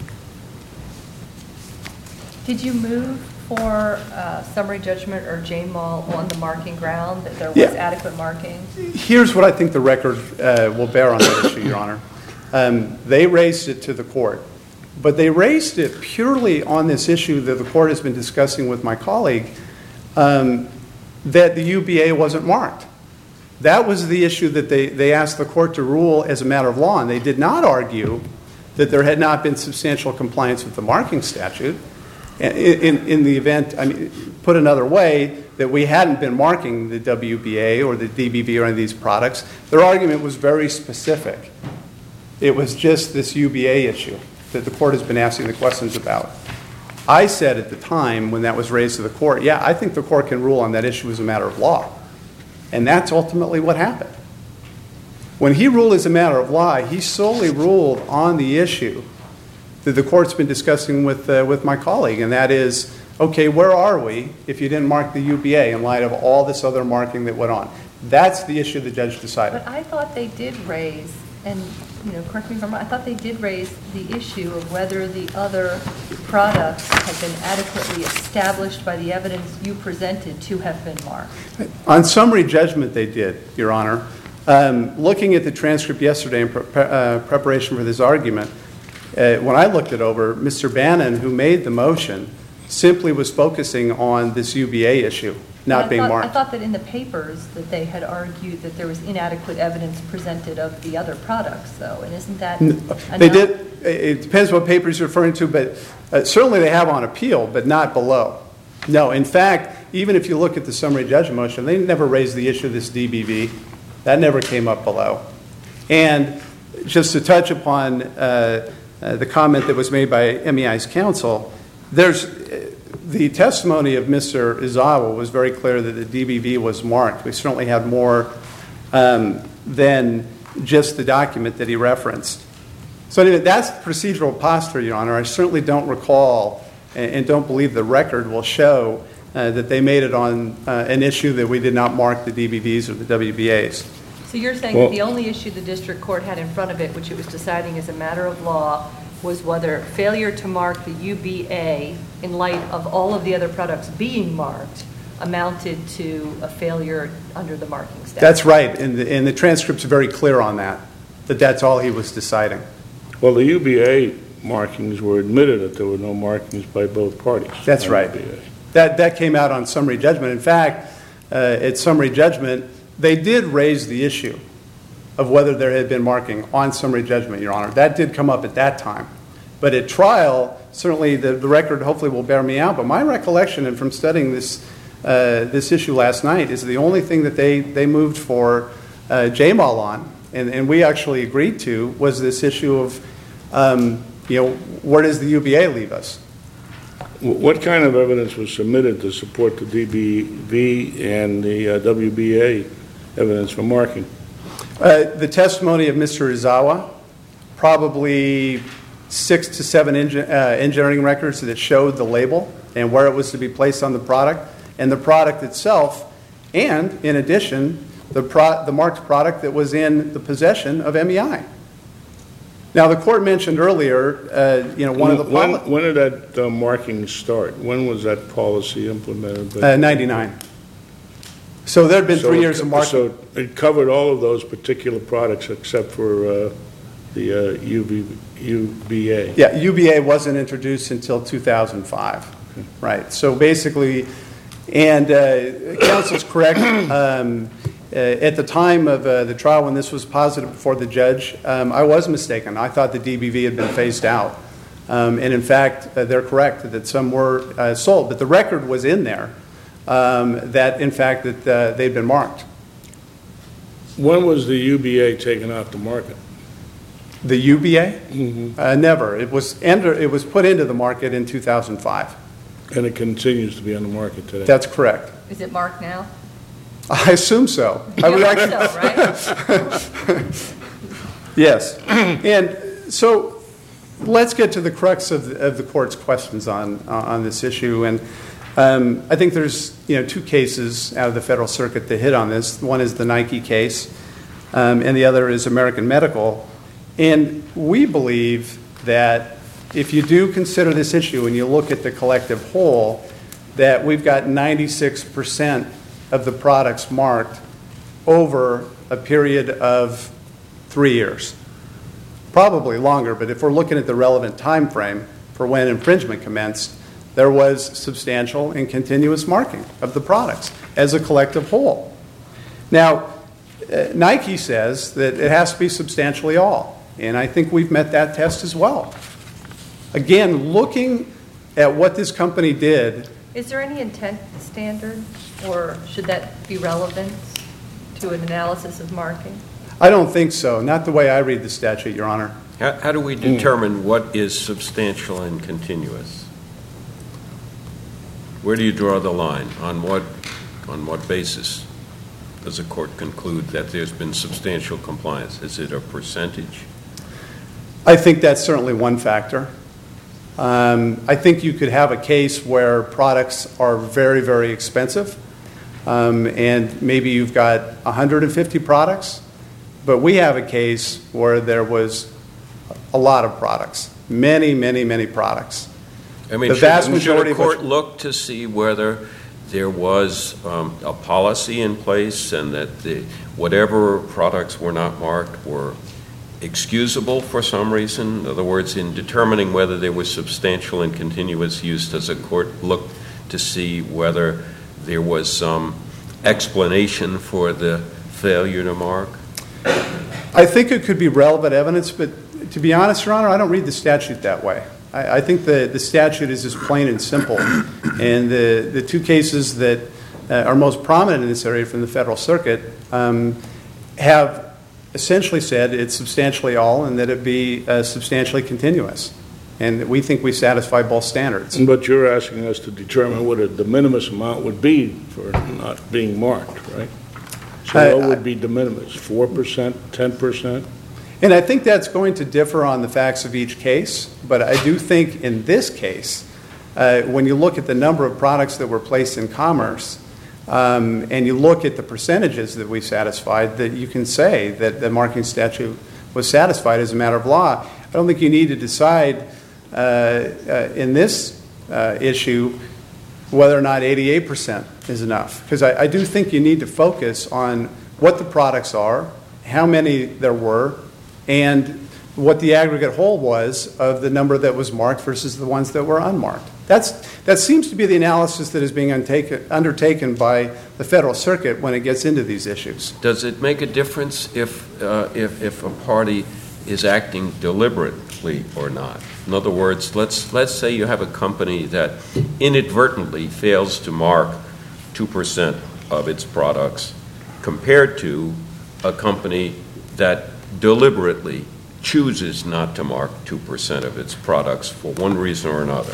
Did you move for summary judgment or J-Mal on the marking ground, that there was adequate marking? Here's what I think the record will bear on that issue, Your Honor. They raised it to the court, but they raised it purely on this issue that the court has been discussing with my colleague, that the UBA wasn't marked. That was the issue that they asked the court to rule as a matter of law, and they did not argue that there had not been substantial compliance with the marking statute. In the event, I mean, put another way, that we hadn't been marking the WBA or the DBB or any of these products, their argument was very specific. It was just this UBA issue that the court has been asking the questions about. I said at the time when that was raised to the court, yeah, I think the court can rule on that issue as a matter of law. And that's ultimately what happened. When he ruled as a matter of law, he solely ruled on the issue that the court's been discussing with my colleague, and that is, okay, where are we if you didn't mark the UBA in light of all this other marking that went on? That's the issue the judge decided. But I thought they did raise, and correct me if I'm wrong, I thought they did raise the issue of whether the other products had been adequately established by the evidence you presented to have been marked. On summary judgment they did, Your Honor. Looking at the transcript yesterday in preparation for this argument, when I looked it over, Mr. Bannon, who made the motion, simply was focusing on this UBA issue not being marked. I thought that in the papers that they had argued that there was inadequate evidence presented of the other products, though, and isn't that enough? They did. It depends what paper you're referring to, but certainly they have on appeal, but not below. No, in fact, even if you look at the summary judgment motion, they never raised the issue of this DBV. That never came up below. And just to touch upon the comment that was made by MEI's counsel, the testimony of Mr. Izawa was very clear that the DBV was marked. We certainly had more than just the document that he referenced. So anyway, that's procedural posture, Your Honor. I certainly don't recall and don't believe the record will show that they made it on an issue that we did not mark the DBVs or the WBAs. So you're saying that the only issue the district court had in front of it, which it was deciding as a matter of law, was whether failure to mark the UBA in light of all of the other products being marked amounted to a failure under the marking statute. That's right, and the transcript's very clear on that that's all he was deciding. Well, the UBA markings were admitted that there were no markings by both parties. That's right. That came out on summary judgment. In fact, at summary judgment, they did raise the issue of whether there had been marking on summary judgment, Your Honor. That did come up at that time. But at trial, certainly the record hopefully will bear me out, but my recollection, and from studying this issue last night, is the only thing that they moved for JMAL on, and we actually agreed to, was this issue of, where does the UBA leave us? What kind of evidence was submitted to support the DBV and the WBA evidence for marking? The testimony of Mr. Izawa, probably 6 to 7 engineering records that showed the label and where it was to be placed on the product, and the product itself, and in addition, the marked product that was in the possession of MEI. Now, the court mentioned earlier, one of the... When did that marking start? When was that policy implemented? 99. So there had been 3 years of marking. So it covered all of those particular products except for the UBA. Yeah, UBA wasn't introduced until 2005. Okay. Right. So basically, and counsel's correct. At the time of the trial when this was posited before the judge, I was mistaken. I thought the DBV had been phased out. And in fact, they're correct that some were sold. But the record was in there that, in fact, that they'd been marked. When was the UBA taken off the market? The UBA? Mm-hmm. Never. It was put into the market in 2005. And it continues to be on the market today? That's correct. Is it marked now? I assume so. I would like right? Yes. And so let's get to the crux of the court's questions on this issue. And I think there's 2 cases out of the Federal Circuit that hit on this. One is the Nike case, and the other is American Medical. And we believe that if you do consider this issue and you look at the collective whole, that we've got 96% of the products marked over a period of 3 years. Probably longer, but if we're looking at the relevant time frame for when infringement commenced, there was substantial and continuous marking of the products as a collective whole. Now, Nike says that it has to be substantially all, and I think we've met that test as well. Again, looking at what this company did. Is there any intent standard, or should that be relevant to an analysis of marking? I don't think so. Not the way I read the statute, Your Honor. How do we determine what is substantial and continuous? Where do you draw the line? On what basis does a court conclude that there's been substantial compliance? Is it a percentage? I think that's certainly one factor. I think you could have a case where products are very, very expensive, and maybe you've got 150 products, but we have a case where there was a lot of products, many, many, many products. I mean, should a court look to see whether there was a policy in place and that whatever products were not marked were excusable for some reason? In other words, in determining whether there was substantial and continuous use, does a court look to see whether there was some explanation for the failure to mark? I think it could be relevant evidence, but to be honest, Your Honor, I don't read the statute that way. I think the statute is just plain and simple. And the two cases that are most prominent in this area from the Federal Circuit have essentially said it's substantially all and that it be substantially continuous. And we think we satisfy both standards. But you're asking us to determine what a de minimis amount would be for not being marked, right? So what would be de minimis? 4%, 10%? And I think that's going to differ on the facts of each case. But I do think in this case, when you look at the number of products that were placed in commerce, and you look at the percentages that we satisfied, that you can say that the marking statute was satisfied as a matter of law. I don't think you need to decide in this issue whether or not 88% is enough. Because I do think you need to focus on what the products are, how many there were, and what the aggregate whole was of the number that was marked versus the ones that were unmarked. That seems to be the analysis that is being undertaken by the Federal Circuit when it gets into these issues. Does it make a difference if a party is acting deliberately or not? In other words, let's say you have a company that inadvertently fails to mark 2% of its products compared to a company that deliberately chooses not to mark 2% of its products for one reason or another.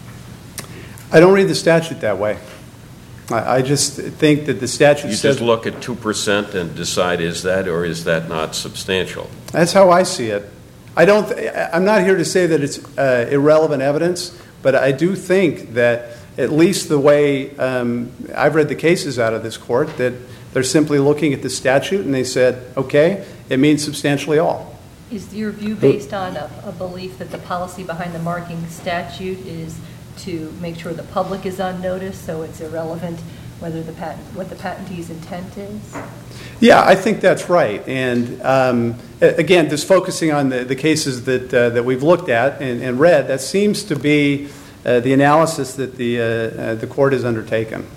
I don't read the statute that way. I just think that the statute says... You just look at 2% and decide is that or is that not substantial? That's how I see it. I'm not here to say that it's irrelevant evidence, but I do think that at least the way I've read the cases out of this court, that they're simply looking at the statute and they said, okay, it means substantially all. Is your view based on a belief that the policy behind the marking statute is to make sure the public is on notice, so it's irrelevant whether what the patentee's intent is? Yeah, I think that's right. And again, just focusing on the cases that we've looked at and read, that seems to be the analysis that the court has undertaken.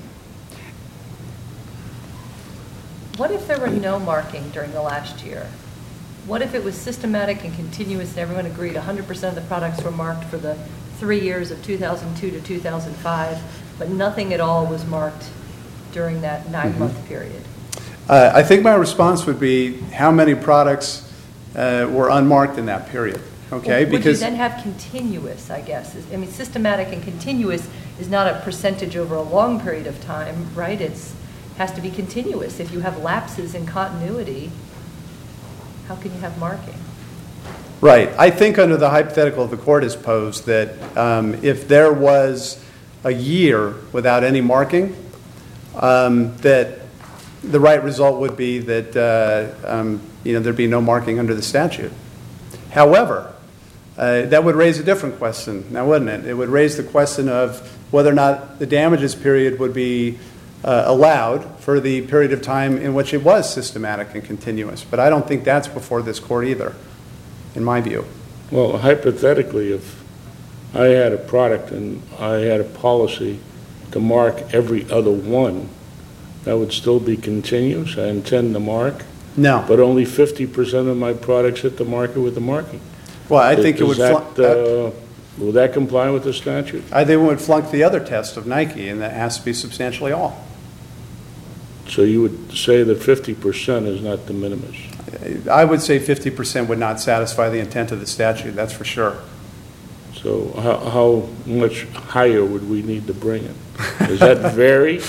What if there were no marking during the last year? What if it was systematic and continuous and everyone agreed 100% of the products were marked for the 3 years of 2002 to 2005, but nothing at all was marked during that 9-month period? I think my response would be how many products were unmarked in that period. Okay, well, would you then have continuous, I guess? I mean, systematic and continuous is not a percentage over a long period of time, right? It has to be continuous. If you have lapses in continuity, how can you have marking? Right. I think under the hypothetical the court has posed that if there was a year without any marking, that the right result would be that there'd be no marking under the statute. However, that would raise a different question, now wouldn't it? It would raise the question of whether or not the damages period would be allowed for the period of time in which it was systematic and continuous. But I don't think that's before this court either, in my view. Well, hypothetically, if I had a product and I had a policy to mark every other one, that would still be continuous. I intend to mark. No. But only 50% of my products hit the market with the marking. Well, I think it would... Will that comply with the statute? I think it would flunk the other test of Nike, and that has to be substantially all. So you would say that 50% is not de minimis? I would say 50% would not satisfy the intent of the statute, that's for sure. So how much higher would we need to bring it? Does that vary?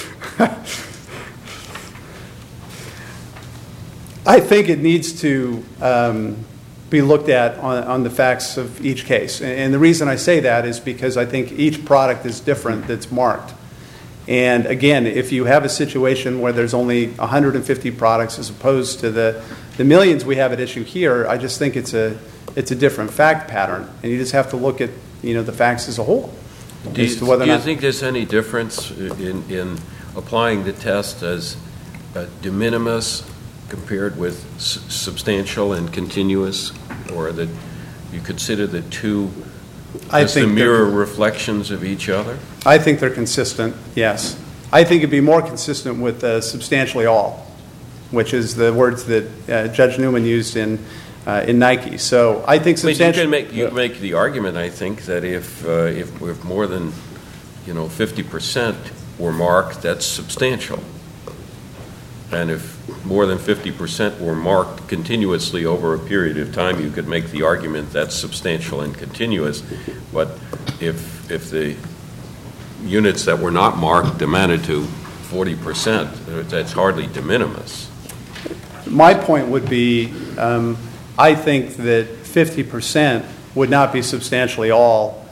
I think it needs to be looked at on the facts of each case. And the reason I say that is because I think each product is different that's marked. And again, if you have a situation where there's only 150 products as opposed to the millions we have at issue here, I just think it's a different fact pattern. And you just have to look at the facts as a whole. Do as to whether or you not... think there's any difference in applying the test as de minimis compared with substantial and continuous, or that you consider the two as the mirror reflections of each other? I think they're consistent, yes. I think it'd be more consistent with substantially all, which is the words that Judge Newman used in Nike. So I think substantial... You can make the argument, I think, that if more than 50% were marked, that's substantial. And if more than 50% were marked continuously over a period of time, you could make the argument that's substantial and continuous. But if the units that were not marked amounted to 40%, that's hardly de minimis. My point would be, I think that 50% would not be substantially all,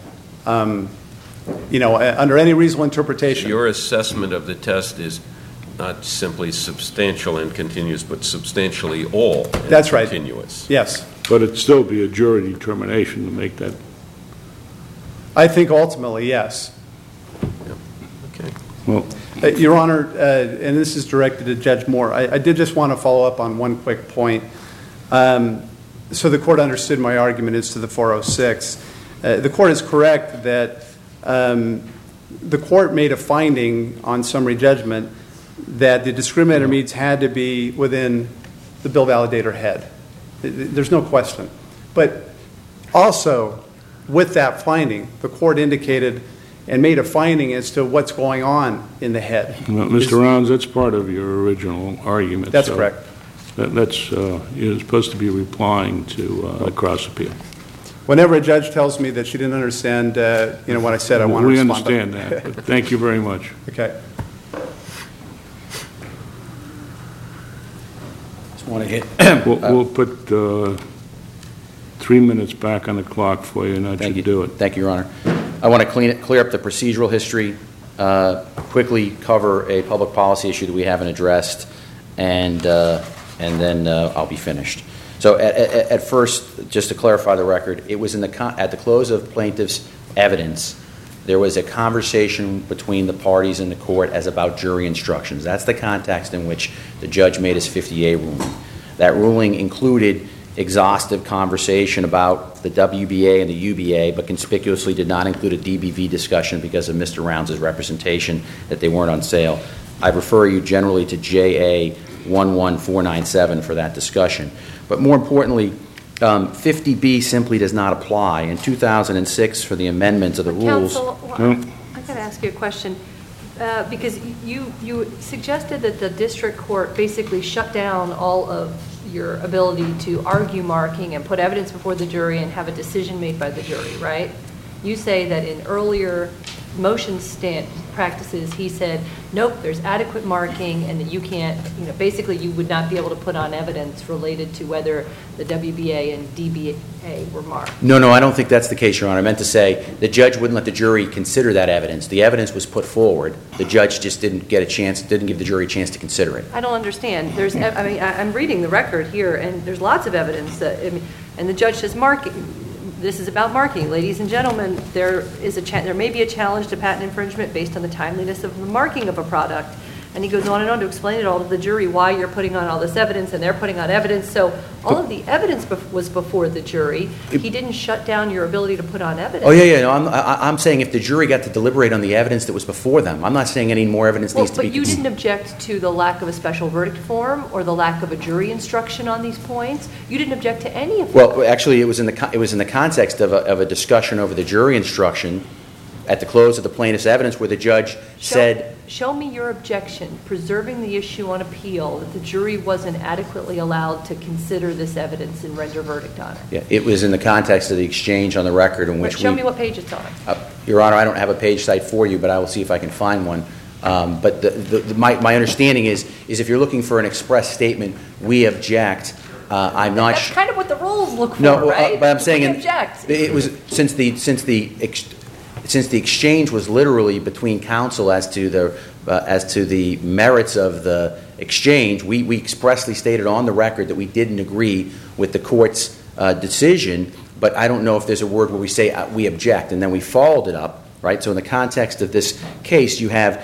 under any reasonable interpretation. Your assessment of the test is not simply substantial and continuous, but substantially all and That's right. continuous. Yes. But it'd still be a jury determination to make that. I think ultimately, yes. Okay. Well, Your Honor, and this is directed to Judge Moore, I did just want to follow up on one quick point. So the court understood my argument as to the 406. The court is correct that the court made a finding on summary judgment that the discriminator means had to be within the bill validator head. There's no question. But also, with that finding, the court indicated and made a finding as to what's going on in the head. well, Mr. Rounds, that's part of your original argument. That's so correct. You're supposed to be replying to a cross appeal. Whenever a judge tells me that she didn't understand what I said, I want to We respond. understand that. But thank you very much. Okay. Want to hit? We'll put 3 minutes back on the clock for you, and that should do it. Thank you, Your Honor. I want to clear up the procedural history, quickly cover a public policy issue that we haven't addressed, and then I'll be finished. So at first, just to clarify the record, it was at the close of plaintiff's evidence, there was a conversation between the parties in the court as about jury instructions. That's the context in which the judge made his 50A ruling. That ruling included exhaustive conversation about the WBA and the UBA, but conspicuously did not include a DBV discussion because of Mr. Rounds' representation that they weren't on sale. I refer you generally to JA 11497 for that discussion. But more importantly, 50B simply does not apply. In 2006, for the amendments of the rules... Counsel, I've got to ask you a question, because you suggested that the district court basically shut down all of your ability to argue marking and put evidence before the jury and have a decision made by the jury, right? You say that in earlier motion stand practices, he said, nope, there's adequate marking and that you can't, basically you would not be able to put on evidence related to whether the WBA and DBA were marked. No, I don't think that's the case, Your Honor. I meant to say the judge wouldn't let the jury consider that evidence. The evidence was put forward. The judge just didn't give the jury a chance to consider it. I don't understand. I'm reading the record here, and there's lots of evidence that, and the judge says marking. This is about marking. Ladies and gentlemen, there may be a challenge to patent infringement based on the timeliness of the marking of a product. And he goes on and on to explain it all to the jury, why you're putting on all this evidence, and they're putting on evidence. So all of the evidence was before the jury. He didn't shut down your ability to put on evidence. Oh, yeah. No, I'm saying if the jury got to deliberate on the evidence that was before them, I'm not saying any more evidence needs to be... But you didn't object to the lack of a special verdict form or the lack of a jury instruction on these points. You didn't object to any of them. Well, actually, it was in the context of a discussion over the jury instruction at the close of the plaintiff's evidence where the judge said... Show me your objection, preserving the issue on appeal, that the jury wasn't adequately allowed to consider this evidence and render verdict on it. Yeah, it was in the context of the exchange on the record in which Show me what page it's on. Your Honor, I don't have a page cite for you, but I will see if I can find one. But my understanding is if you're looking for an express statement, we object. I'm not. That's kind of what the rules look for, right? But I'm saying it was since the exchange was literally between counsel as to the merits of the exchange, we expressly stated on the record that we didn't agree with the court's decision. But I don't know if there's a word where we say we object, and then we followed it up right? So in the context of this case, you have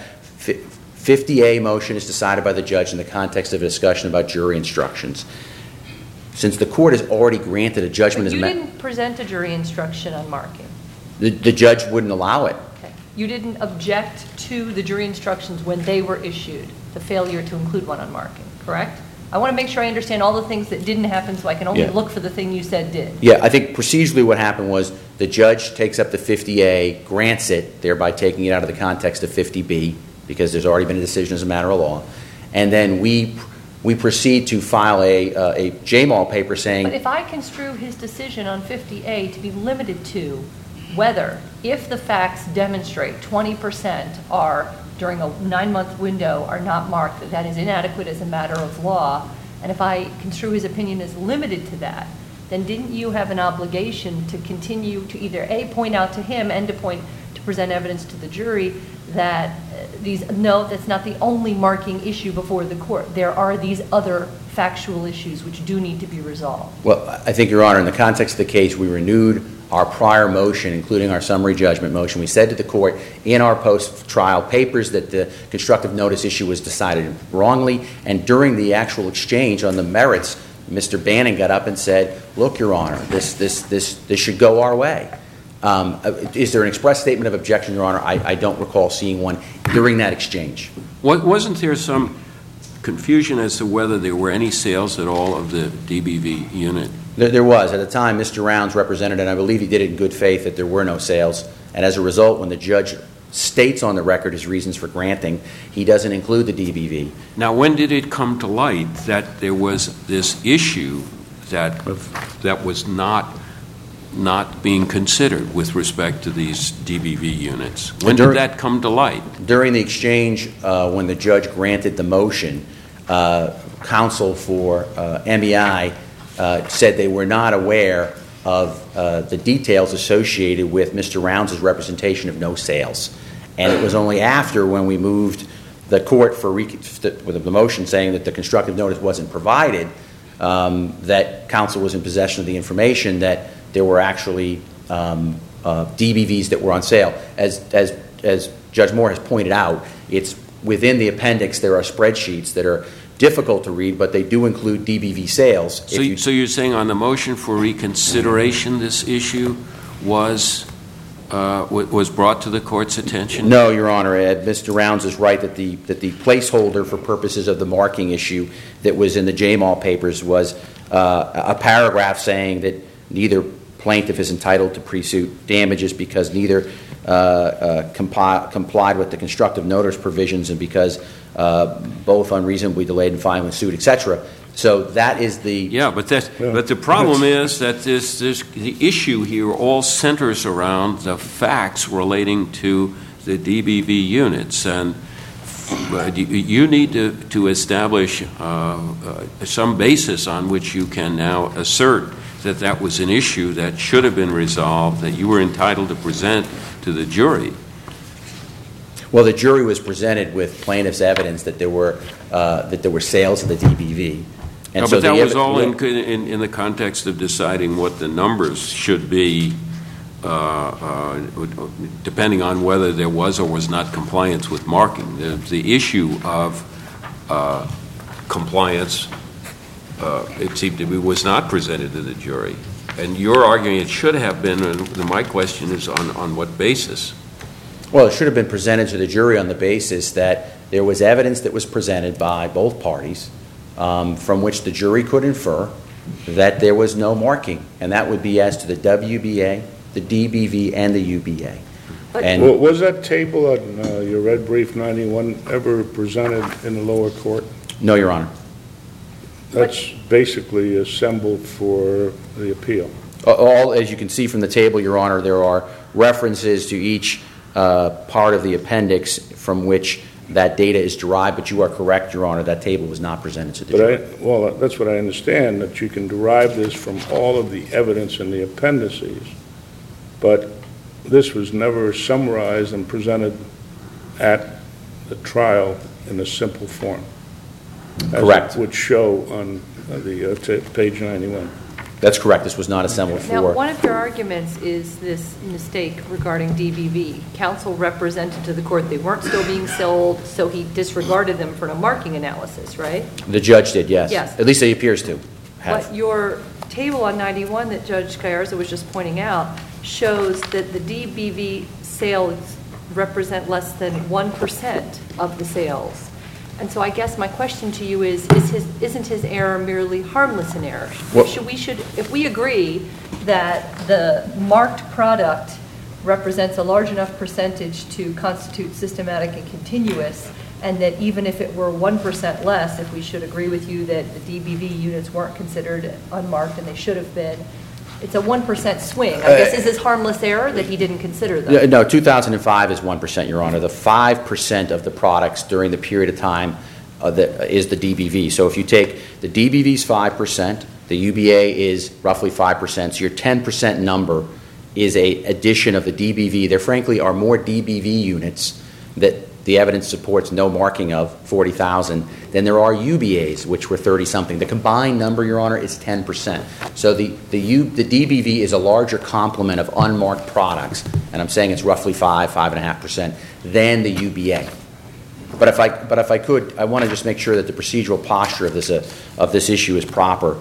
50A motion is decided by the judge in the context of a discussion about jury instructions. Since the court has already granted a judgment But as you didn't present a jury instruction on marking. the judge wouldn't allow it. Okay. You didn't object to the jury instructions when they were issued, the failure to include one on marking, correct? I want to make sure I understand all the things that didn't happen so I can only Yeah. look for the thing you said did. Yeah, I think procedurally what happened was the judge takes up the 50A, grants it, thereby taking it out of the context of 50B, because there's already been a decision as a matter of law. And then we proceed to file a JMAL paper saying... But if I construe his decision on 50A to be limited to whether, if the facts demonstrate 20% are, during a 9-month window, are not marked, that is inadequate as a matter of law, and if I construe his opinion as limited to that, then didn't you have an obligation to continue to either A, point out to him and to present evidence to the jury that that's not the only marking issue before the court. There are these other factual issues which do need to be resolved. Well, I think, Your Honor, in the context of the case, we renewed our prior motion, including our summary judgment motion. We said to the court in our post-trial papers that the constructive notice issue was decided wrongly, and during the actual exchange on the merits, Mr. Bannon got up and said, look, Your Honor, this should go our way. Is there an express statement of objection, Your Honor? I don't recall seeing one during that exchange. Wasn't there some confusion as to whether there were any sales at all of the DBV unit? There was. At the time, Mr. Rounds represented, and I believe he did it in good faith, that there were no sales. And as a result, when the judge states on the record his reasons for granting, he doesn't include the DBV. Now, when did it come to light that there was this issue that was not being considered with respect to these DBV units? When did that come to light? During the exchange, when the judge granted the motion, counsel for MEI said they were not aware of the details associated with Mr. Rounds' representation of no sales. And it was only after, when we moved the court with the motion saying that the constructive notice wasn't provided, that counsel was in possession of the information that there were actually DBVs that were on sale. As Judge Moore has pointed out, it's within the appendix. There are spreadsheets that are difficult to read, but they do include DBV sales. So you're saying on the motion for reconsideration, this issue was brought to the court's attention? No, Your Honor. Mr. Rounds is right that the placeholder for purposes of the marking issue that was in the JMAL papers was a paragraph saying that neither plaintiff is entitled to pre-suit damages because neither complied with the constructive notice provisions and because both unreasonably delayed in filing suit, etc. So that is the... Yeah, but the problem is that the issue here all centers around the facts relating to the DBV units, and you need to establish some basis on which you can now assert that was an issue that should have been resolved, that you were entitled to present to the jury. Well, the jury was presented with plaintiff's evidence that there were sales of the DBV. And No, so but that was all yeah. in the context of deciding what the numbers should be, depending on whether there was or was not compliance with marking. The issue of compliance, it seemed to me, was not presented to the jury. And you're arguing it should have been, and my question is on what basis? Well, it should have been presented to the jury on the basis that there was evidence that was presented by both parties from which the jury could infer that there was no marking, and that would be as to the WBA, the DBV, and the UBA. Well, was that table on your red brief 91 ever presented in the lower court? No, Your Honor. That's basically assembled for the appeal. All, as you can see from the table, Your Honor, there are references to each part of the appendix from which that data is derived, but you are correct, Your Honor, that table was not presented to the jury. Well, that's what I understand, that you can derive this from all of the evidence in the appendices, but this was never summarized and presented at the trial in a simple form. Correct. As it would show on the page 91. That's correct. This was not assembled for... Now, one of your arguments is this mistake regarding DBV. Counsel represented to the court they weren't still being sold, so he disregarded them for a marking analysis, right? The judge did, yes. Yes. At least he appears to have. But your table on 91 that Judge Gallarza was just pointing out shows that the DBV sales represent less than 1% of the sales. And so I guess my question to you is isn't his error merely harmless in error? Well, If we agree that the marked product represents a large enough percentage to constitute systematic and continuous, and that even if it were 1% less, if we should agree with you that the DBV units weren't considered unmarked and they should have been, it's a 1% swing. I guess is this harmless error that he didn't consider them? No, 2005 is 1%, Your Honor. The 5% of the products during the period of time is the DBV. So if you take the DBV's 5%, the UBA is roughly 5%, so your 10% number is a addition of the DBV. There frankly are more DBV units that the evidence supports no marking of, 40,000, than there are UBAs, which were 30-something. The combined number, Your Honor, is 10%. So the DBV is a larger complement of unmarked products, and I'm saying it's roughly 5.5%, than the UBA. But if I could, I want to just make sure that the procedural posture of this issue is proper.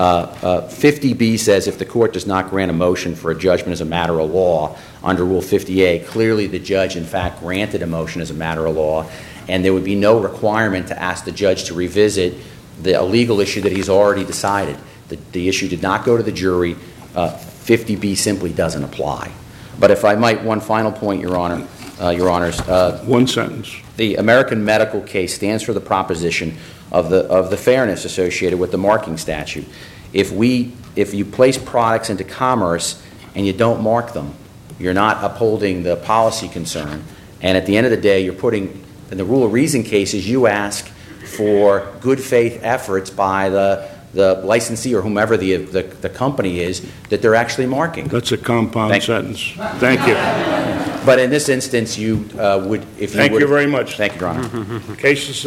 50B says if the court does not grant a motion for a judgment as a matter of law under Rule 50A, clearly the judge in fact granted a motion as a matter of law, and there would be no requirement to ask the judge to revisit a legal issue that he's already decided. The issue did not go to the jury. 50B simply doesn't apply. But if I might, one final point, Your Honor, Your Honors. One sentence. The American Medical case stands for the proposition of the fairness associated with the marking statute. If you place products into commerce and you don't mark them, you're not upholding the policy concern. And at the end of the day, you're putting, in the rule of reason cases, you ask for good faith efforts by the licensee or whomever the company is that they're actually marking. That's a compound sentence. Thank you. But in this instance, you would, if you would... Thank you very much. Thank you, Your Honor. Cases